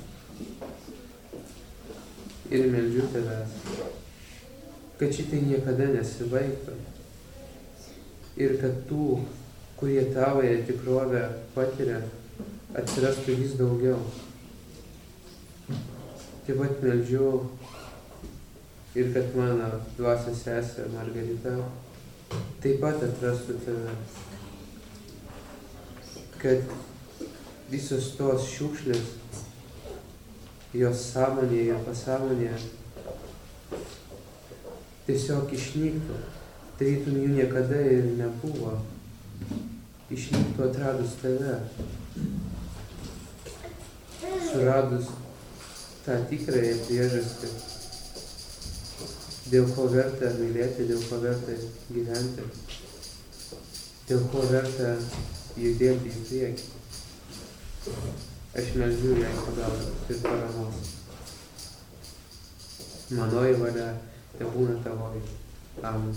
ir meldžiu tavęs, kad šitai niekada nesibaigtų ir kad tų, kurie tavoje tikrovę patiria, atsirastų vis daugiau. Taip pat meldžiu ir kad mano dvasios sesė Margarita taip pat atrastų tave, kad visos tos šiukšlės jos sąmonėje ir pasąmonėje tiesiog išnyktų, tarytum jų niekada ir nebuvo, išnyktų atradus tave, suradus tą tikrąją priežastį, dėl ko verta mylėti, dėl ko verta gyventi, dėl ko verta judėti į priekį. Aš meldžiu jai pagalbos ir paramos. Manoji valia tebūna tavoji. Amen.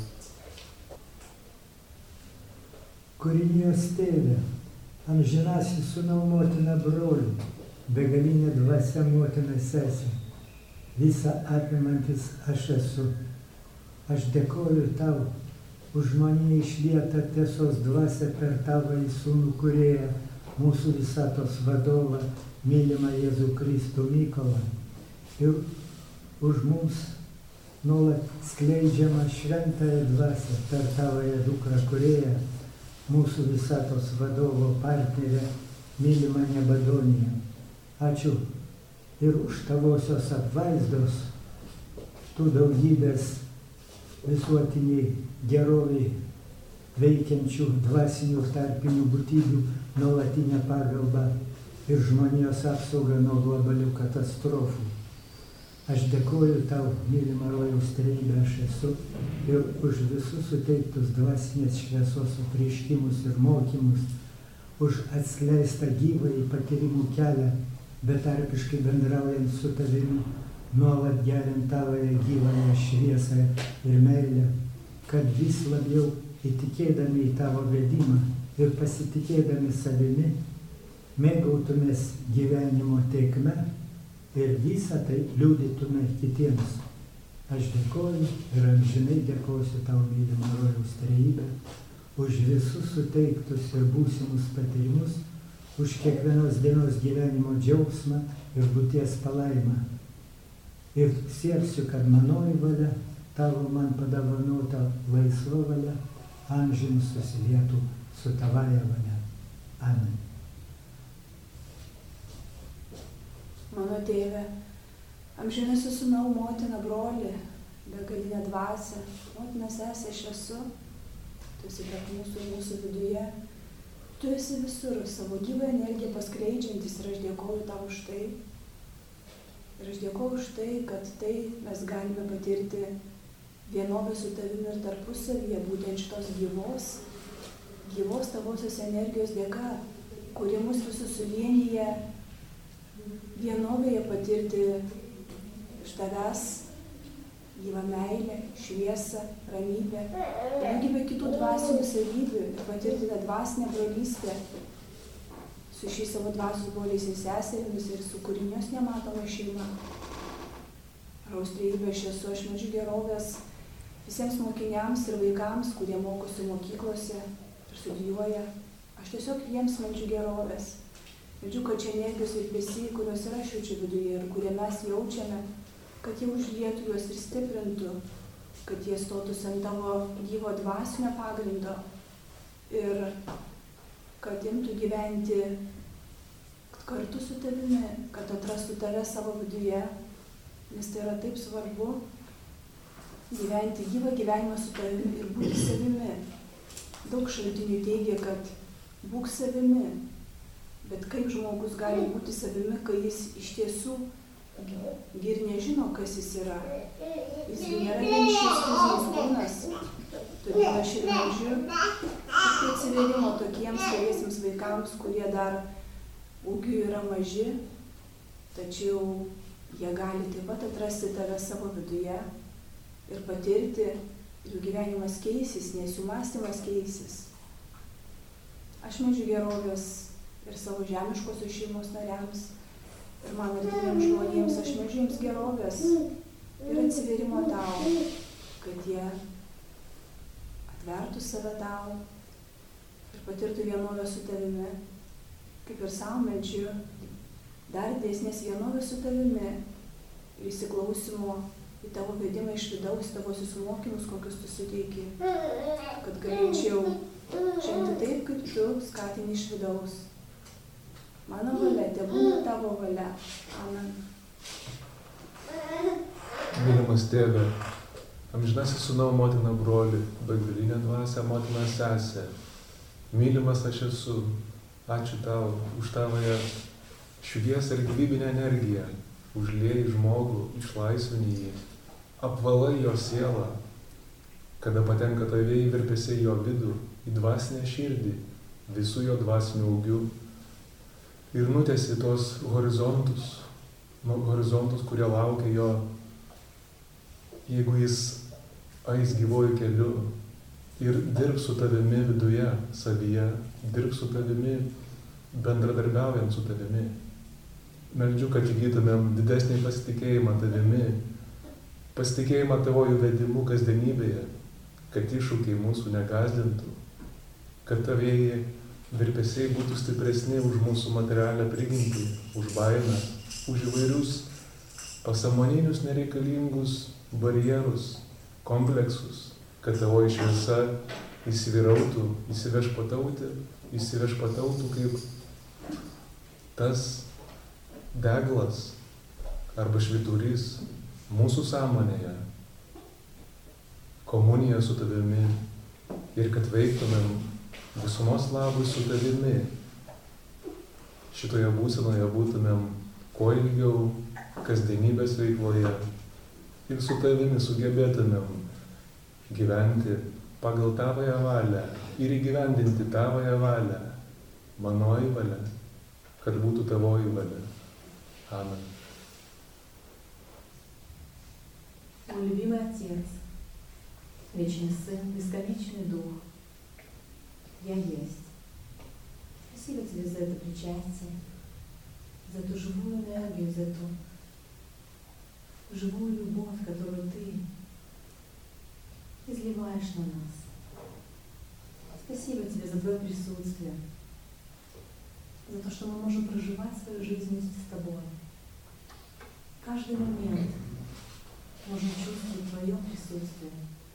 Kūrinijos tėve, amžinasis sūnau motina brolių, begalinė dvasia motina sesė, visa apimantis aš esu. Aš dėkoju tau už žmoniją išlietą tiesos dvasią per tavąjį sūnų kūrėją, mūsų visatos vadovą, mylimą Jėzų Kristų Mykolą, ir už mums nuolat skleidžiamą šventąją dvasią per tavąją dukrą kūrėją, mūsų visatos vadovo partnerę, mylimą Nebadoniją. Ačiū ir už tavosios apvaizdos, tų daugybės visuotiniai geroviai veikiančių dvasinių tarpinių būtybių nuolatinę pagalbą ir žmonijos apsaugą nuo globalių katastrofų. Aš dėkoju tau, mylima rojaus trejybė, aš esu, ir už visus suteiktus dvasinės šviesos apreiškimus ir mokymus, už atskleistą gyvąjį patyrimų kelią, betarpiškai bendraujant su tavimi, nuolat geriant tavoje gyvąją šviesą ir meilę, kad vis labiau įtikėdami į tavo vedimą ir pasitikėdami savimi, mėgautumės gyvenimo tėkme ir visą tai liudytume kitiems. Aš dėkoju ir amžinai dėkosiu tau, mylima rojaus trejybė, už visus suteiktus ir būsimus patyrimus, už kiekvienos dienos gyvenimo džiaugsmą ir būties palaimą. Ir sieksiu, kad manoji valia, tavo man padovanota laisva valia, amžiams susilietų su tavaja valia. Amen. Mano tėve, amžinasis sūnau, motina, broli, begalinė dvasia, motina sesė aš esu, tu esi tarp mūsų ir mūsų viduje, tu esi visur, savo gyvą energiją paskleidžiantis ir aš dėkoju tau už tai. Ir aš dėkoju už tai, kad tai mes galime patirti vienovę su tavimi ir tarpusavyje, būtent šitos gyvos, gyvos tavosios energijos dėka, kuri mus visus suvienyje vienovėje patirti iš tavęs gyvą meilę, šviesą, ramybę, daugybę kitų dvasinių savybių ir patirti tą dvasinę brolystę su šiais savo dvasios broliais ir seserimis ir su kūrinijos nematoma šeima. Raus trejybė aš esu, aš meldžiu gerovės visiems mokiniams ir vaikams, kurie mokosi mokyklose ir studijuoja. Aš tiesiog jiems meldžiu gerovės. Meldžiu, kad čia energijos virpesiai, kuriuos ir aš jaučiu viduje ir kurie mes jaučiame, kad jie užlietų juos ir stiprintų, kad jie stotųsi ant tavo gyvo dvasinio pagrindo ir kad imtų gyventi kartu su tavimi, kad atrastų tave savo viduje, nes tai yra taip svarbu gyventi gyvą gyvenimą su tavimi ir būti savimi. Daug šaltinių teigia, kad būk savimi, bet kaip žmogus gali būti savimi, kai jis iš tiesų ir nežino, kas jis yra. Jis nėra vien šis fizinis kūnas, todėl aš ir meldžiu tik atsiverimo tokiems saviesiems vaikams, kurie dar ūgiu yra maži, tačiau jie gali taip pat atrasti tave savo viduje ir patirti, jų gyvenimas keisis, nes jų mąstymas keisis. Aš meldžiu gerovės ir savo žemiškosios šeimos nariams, ir man artimiems žmonėms, aš meldžiu jiems gerovės ir atsiverimo tau, kad jie atvertų save tau ir patirtų vienovę su tavimi, kaip ir savo meldžiu dar didesnės vienovės su tavimi ir įsiklausimo į tavo vedimą iš vidaus, tavosius mokymus, kokius tu suteiki, kad galėčiau žengti taip, kaip tu skatini iš vidaus. Mano valia, tebūna tavo valia. Amen. Mylimas tėve, amžinasis sūnau, motina broli, begalinė dvasia, motina sesė. Mylimas aš esu. Ačiū tau už tavoje šviesą ir gyvybinę energiją. Užlieji žmogų, išlaisvini jį, apvalai jo sielą, kada patenka tavėjai virpesiai jo vidų, į dvasinę širdį, visų jo dvasinių augių. Ir nutesi tos horizontus, horizontus, kurie laukia jo, jeigu jis eis gyvuoju keliu ir dirbs su tavimi viduje, savyje, dirbs su tavimi, bendradarbiaujant su tavimi. Meldžiu, kad įgytumėm didesnį pasitikėjimą tavimi, pasitikėjimą tavojų vedimu kasdienybėje, kad iššūkiai mūsų negazdintų, kad tavieji virpesiai būtų stipresni už mūsų materialią prigimtį, už baimę, už įvairius pasąmoninius nereikalingus barjerus, kompleksus, kad tavoji šviesa įsivyrautų, įsivešpatautų, įsivešpatautų kaip tas deglas arba švyturys mūsų sąmonėje, komunija su tavimi ir kad veiktumėm visumos labui su tavimi. Šitoje būsenoje būtumėm kuo ilgiau kasdienybės veikloje ir su tavimi sugebėtumėm gyventi pagal tavąją valią ir įgyvendinti tavąją valią, manoji valia, kad būtų tavoji valia. Amen. Мой любимый Отец, Вечный Сын, Бесконечный Дух, я есть. Спасибо тебе за это причастие, за эту живую энергию, за эту живую любовь, которую ты изливаешь на нас. Спасибо тебе за твое присутствие, за то, что мы можем проживать свою жизнь вместе с тобой. Каждый момент можем чувствовать твое присутствие.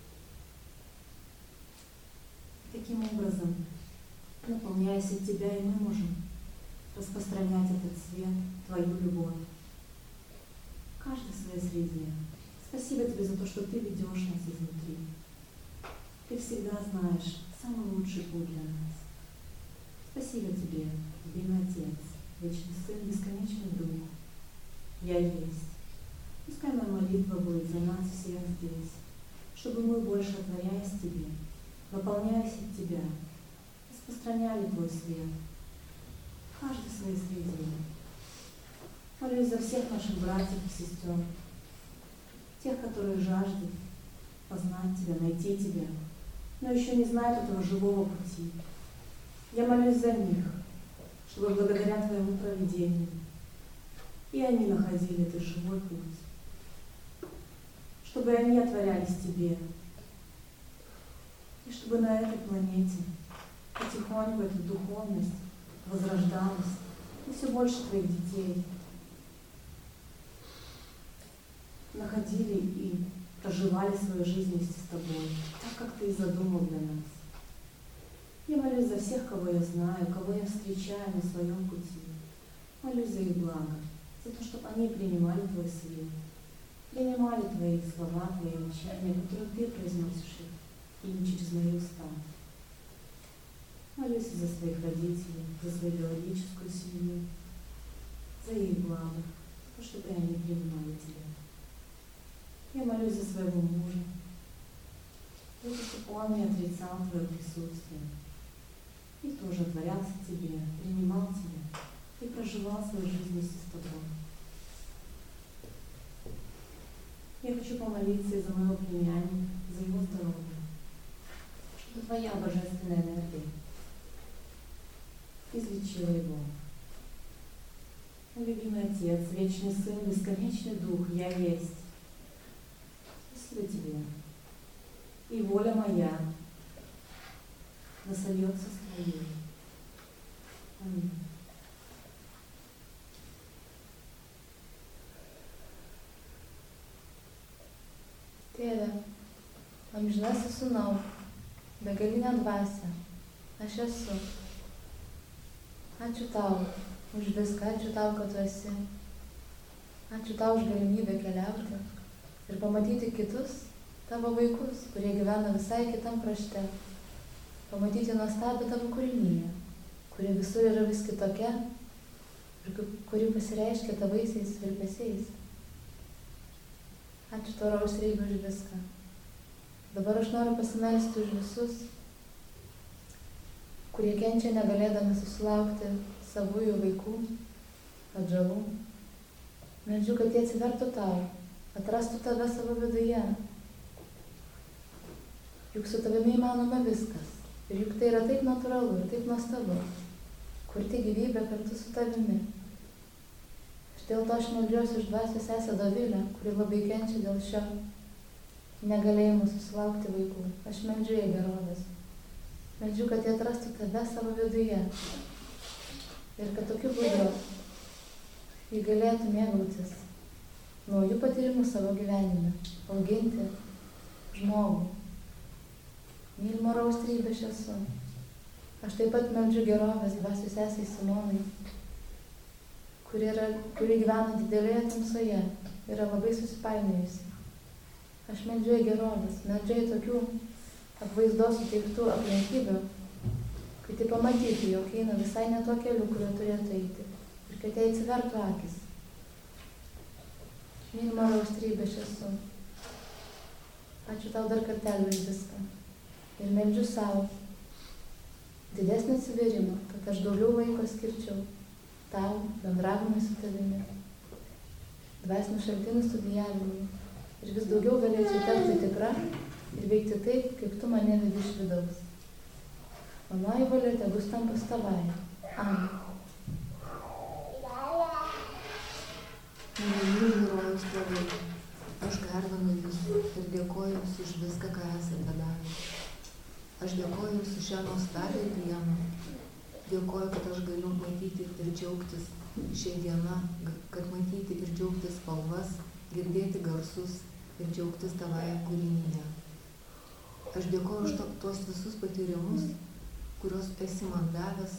Таким образом, наполняясь от тебя, и мы можем распространять этот свет, твою любовь. Каждый в своей среде. Спасибо тебе за то, что ты ведешь нас изнутри. Ты всегда знаешь самый лучший путь для нас. Спасибо тебе, любимый Отец, Вечный Сын, Бесконечный Дух. Я есть. Пускай моя молитва будет за нас всех здесь, чтобы мы, больше отворяясь тебе, наполняясь от тебя, распространяли твой свет. Каждый в своей среде. Молюсь за всех наших братьев и сестер, тех, которые жаждут познать тебя, найти тебя, но еще не знают этого живого пути. Я молюсь за них, чтобы благодаря Твоему провидению и они находили этот живой путь, чтобы они отворялись Тебе, и чтобы на этой планете потихоньку эта духовность возрождалась, и все больше Твоих детей находили и проживали свою жизнь вместе с Тобой, так, как Ты и задумал для нас. Я молюсь за всех, кого я знаю, кого я встречаю на своем пути. Молюсь за их благо, за то, чтобы они принимали Твой свет, принимали Твои слова, Твои учения, которые Ты произносишь им через мои уста. Молюсь за своих родителей, за свою биологическую семью, за их благо, за то, чтобы они принимали Тебя. Я молюсь за своего мужа, за то, чтобы он не отрицал Твое присутствие и тоже отворялся Тебе, принимал Тебя и проживал свою жизнь вместе с Тобой. Я хочу помолиться и за моего племянника, за его здоровье, чтобы Твоя божественная энергия излечила его. О, любимый Отец, вечный Сын, бесконечный Дух, я есть. Спасибо Тебе. И воля моя да сольется с Твоей. Аминь. Tėve, amžinasis Sūnau, begalinė dvasia, aš esu. Ačiū Tau už viską, ačiū Tau, kad Tu esi. Ačiū Tau už galimybę keliauti ir pamatyti kitus Tavo vaikus, kurie gyvena visai kitam krašte. Pamatyti nuostabią Tavo kūrinyje, kuri visur yra vis kitokia ir kuri pasireiškia tavaisiais virpesiais. Ačiū Tau, Raus Reibi, už viską. Dabar aš noriu pasimelsti už visus, kurie kenčia negalėdami susilaukti savųjų vaikų, atžalų. Meldžiu, kad jie atsivertų Tau, atrastų Tave savo viduje. Juk su Tavimi įmanoma viskas. Ir juk tai yra taip natūralu ir taip nuostabu, kurti gyvybę kartu su Tavimi. Dėl to aš meldžiuosi už dvasios sesę Dovilę, kuri labai kenčia dėl šio negalėjimo susilaukti vaikų. Aš meldžiu jai gerovės. Meldžiu, kad jie atrastų Tave savo viduje. Ir kad tokiu būdu jie galėtų mėgautis naujų patyrimų savo gyvenime, auginti žmogų. Mylimo Raus Reibi aš esu. Aš taip pat meldžiu gerovės dvasios sesei Simonai, kuri, yra, kuri gyvena didelėje tamsoje, yra labai susipainiojusi. Aš meldžiu jai gerovės, meldžiu jai tokių apvaizdos suteiktų aplinkybių, kad ji pamatytų, jog eina visai ne tuo keliu, kuriuo turėtų eiti, ir kad jai atsivertų akis. Mylima Raus Reibi aš esu. Ačiū Tau dar kartelį už viską. Ir meldžiu savo didesnį atsivėrimą, kad aš daugiau laiko skirčiau Tau, bendravimui su Tavimi, dvasinių šaltinių studijavimui ir vis daugiau galėčiau tapti tikra ir veikti taip, kaip Tu mane vedi iš vidaus. Manoji valia tegus tampa Tavąja. Amen. Mylimi rojaus tėvai, aš garbinu Jus ir dėkoju Jums už viską, ką esate davę. Aš dėkoju Jums už šią nuostabią dieną. Dėkoju, kad aš galiu matyti ir džiaugtis šią dieną, kad matyti ir džiaugtis spalvas, girdėti garsus ir džiaugtis Tavąja kūrinyje. Aš dėkoju už to, tuos visus patyrimus, kuriuos esi man davęs.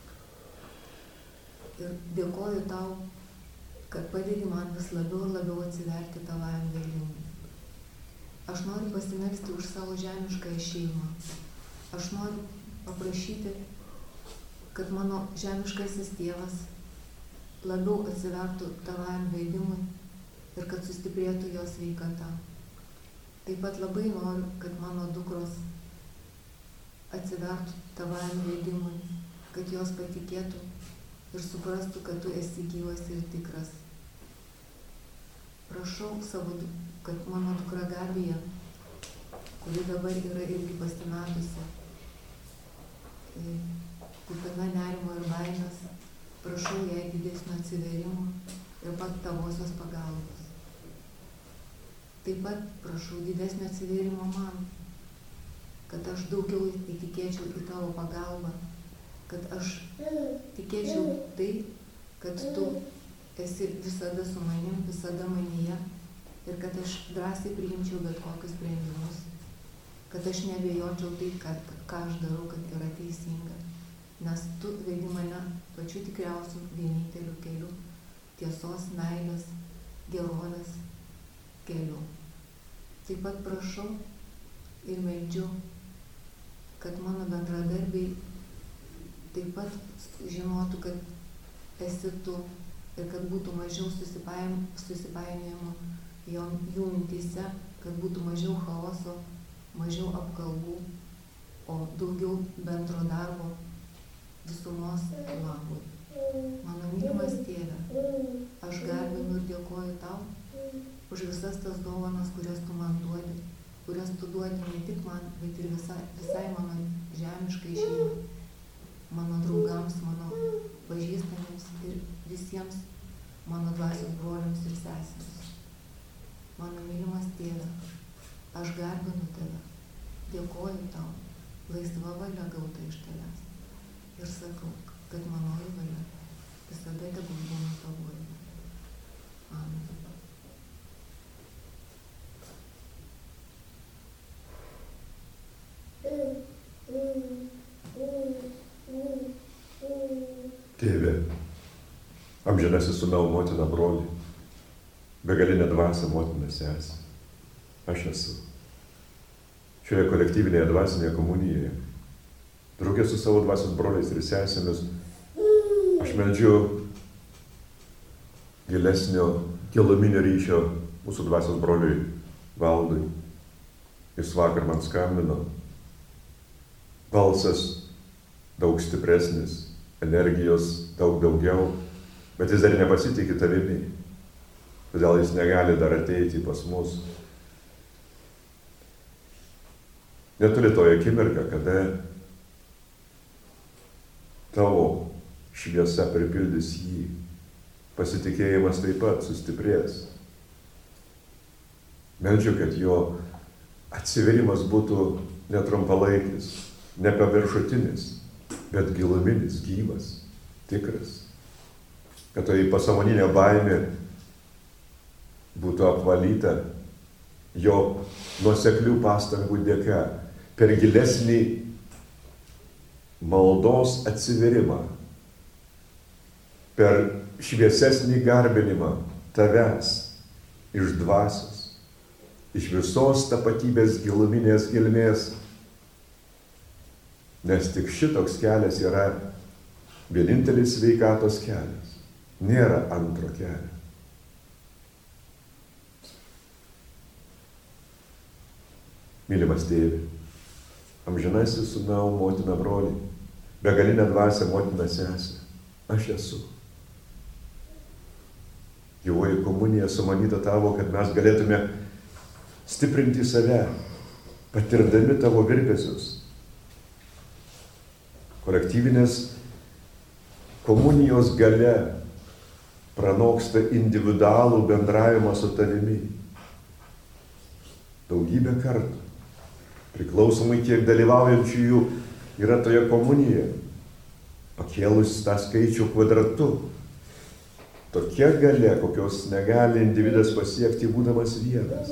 Ir dėkoju Tau, kad padedi man vis labiau ir labiau atsiverti Tavajam veikimui. Aš noriu pasimelsti už savo žemiškąją šeimą. Aš noriu paprašyti, kad mano žemiškasis tėvas labiau atsivertų Tavajam veidimui ir kad sustiprėtų jo sveikata. Taip pat labai noriu, kad mano dukros atsivertų Tavajam veidimui, kad jos patikėtų ir suprastų, kad Tu esi gyvas ir tikras. Prašau savo, kad mano dukra Gabija, kuri dabar yra irgi pasimetusi, kupina nerimo ir baimės, prašau jai didesnio atsiverimo ir pat tavosios pagalbos. Taip pat prašau didesnio atsiverimo man, kad aš daugiau įtikėčiau į tavo pagalbą, kad aš tikėčiau tai, kad tu esi visada su manim, visada manyje ir kad aš drąsiai priimčiau bet kokius sprendimus, kad aš neabejočiau tai, kad, ką aš darau, kad yra teisinga, nes tu vedi mane pačiu tikriausiu vieninteliu keliu, tiesos, meilės, gerovės keliu. Taip pat prašau ir meldžiu, kad mano bendradarbiai taip pat žinotų, kad esi tu ir kad būtų mažiau susipainiojimų jų mintyse, kad būtų mažiau chaoso, mažiau apkalbų, o daugiau bendro darbo visumos labui. Mano mylimas tėve, aš garbinu ir dėkoju tau už visas tas dovanas, kurias tu man duodi, kurias tu duodi ne tik man, bet ir visai, visai mano žemiškai šeimai, mano draugams, mano pažįstamiems ir visiems mano dvasios broliams ir sesėms. Mano mylimas tėve, aš garbinu tave, dėkoju tau, laisva valia gauta iš tavęs ir sakau, kad manoji valia visada tegul būna tavoji. Amen. Tėve, amžinasis sūnau, motina, broli, begalinė dvasia, motina, sesė, aš esu. Šioje kolektyvinėje dvasinėje komunijoje, draugė su savo dvasios broliais ir sesėmis, aš meldžiu gilesnio, giluminio ryšio mūsų dvasios broliui Valdui. Jis vakar man skambino. Balsas daug stipresnis, energijos daug daugiau, bet jis dar nepasitikė tavimi. Todėl jis negali dar ateiti pas mus. Neturi toje akimirką, kada tavo šviesa pripildys jį. Pasitikėjimas taip pat sustiprės. Meldžiu, kad jo atsiverimas būtų netrumpalaikis, nepaviršutinis, bet giluminis, gyvas, tikras. Kad tai pasąmoninė baimė būtų apvalyta jo nuoseklių pastangų dėka per gilesnį maldos atsiverimą, per šviesesnį garbinimą tavęs iš dvasios, iš visos tapatybės giluminės gelmės. Nes tik šitoks kelias yra vienintelis sveikatos kelias. Nėra antro kelio. Mylimas tėve, amžinasis sūnau, motina, broli, begalinė dvasia, motina, sesė, aš esu. Gyvoji komunija sumanyta tavo, kad mes galėtume stiprinti save, patirdami tavo virpesius. Kolektyvinės komunijos galia pranoksta individualų bendravimą su tavimi. Daugybę kartų, priklausomai kiek dalyvaujančiųjų yra toje komunijoje, pakėlus tą skaičių kvadratu. Tokia galia, kokios negali individas pasiekti būdamas vienas.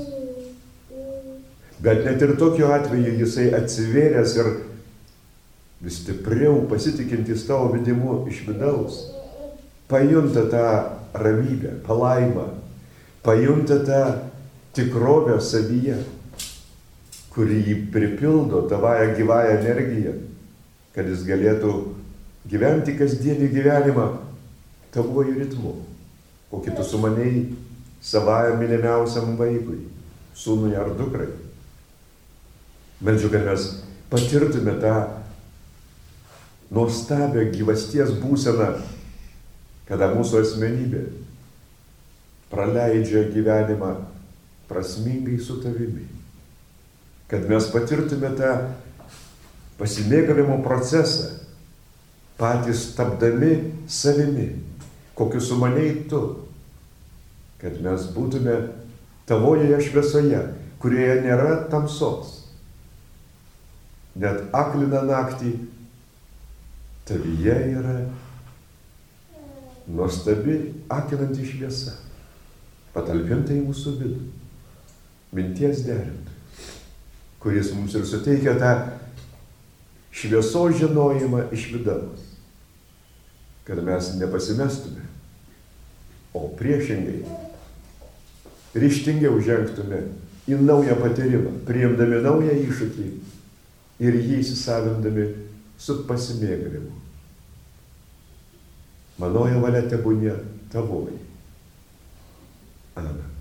Bet net ir tokiu atveju jisai atsivėręs ir vis stipriau pasitikintis tavo vedimu iš vidaus, pajunta tą ramybę, palaimą, pajunta tą tikrovę savyje, kuri jį pripildo tavąją gyvąją energiją, kad jis galėtų gyventi kasdienį gyvenimą tavuoju ritmu, kokį tu sumanėjai savajam mylimiausiam vaikui, sūnui ar dukrai. Meldžiu, kad mes patirtume tą nuostabią gyvasties būseną, kada mūsų asmenybė praleidžia gyvenimą prasmingai su tavimi. Kad mes patirtume tą pasimėgavimo procesą, patys tapdami savimi, kokiu sumaniai tu, kad mes būtume tavojoje šviesoje, kurioje nėra tamsos. Net aklina naktį, tavyje yra nuostabi akinanti šviesa, patalpinta į mūsų vidų, minties derintojus, kuris mums ir suteikia tą šviesos žinojimą iš vidaus, kad mes nepasimestume, o priešingai ryžtingiau žengtume į naują patyrimą, priimdami naują iššūkį ir jį įsisavindami su pasimėgavimu. Manoji valia tebūnie tavoji. Amen.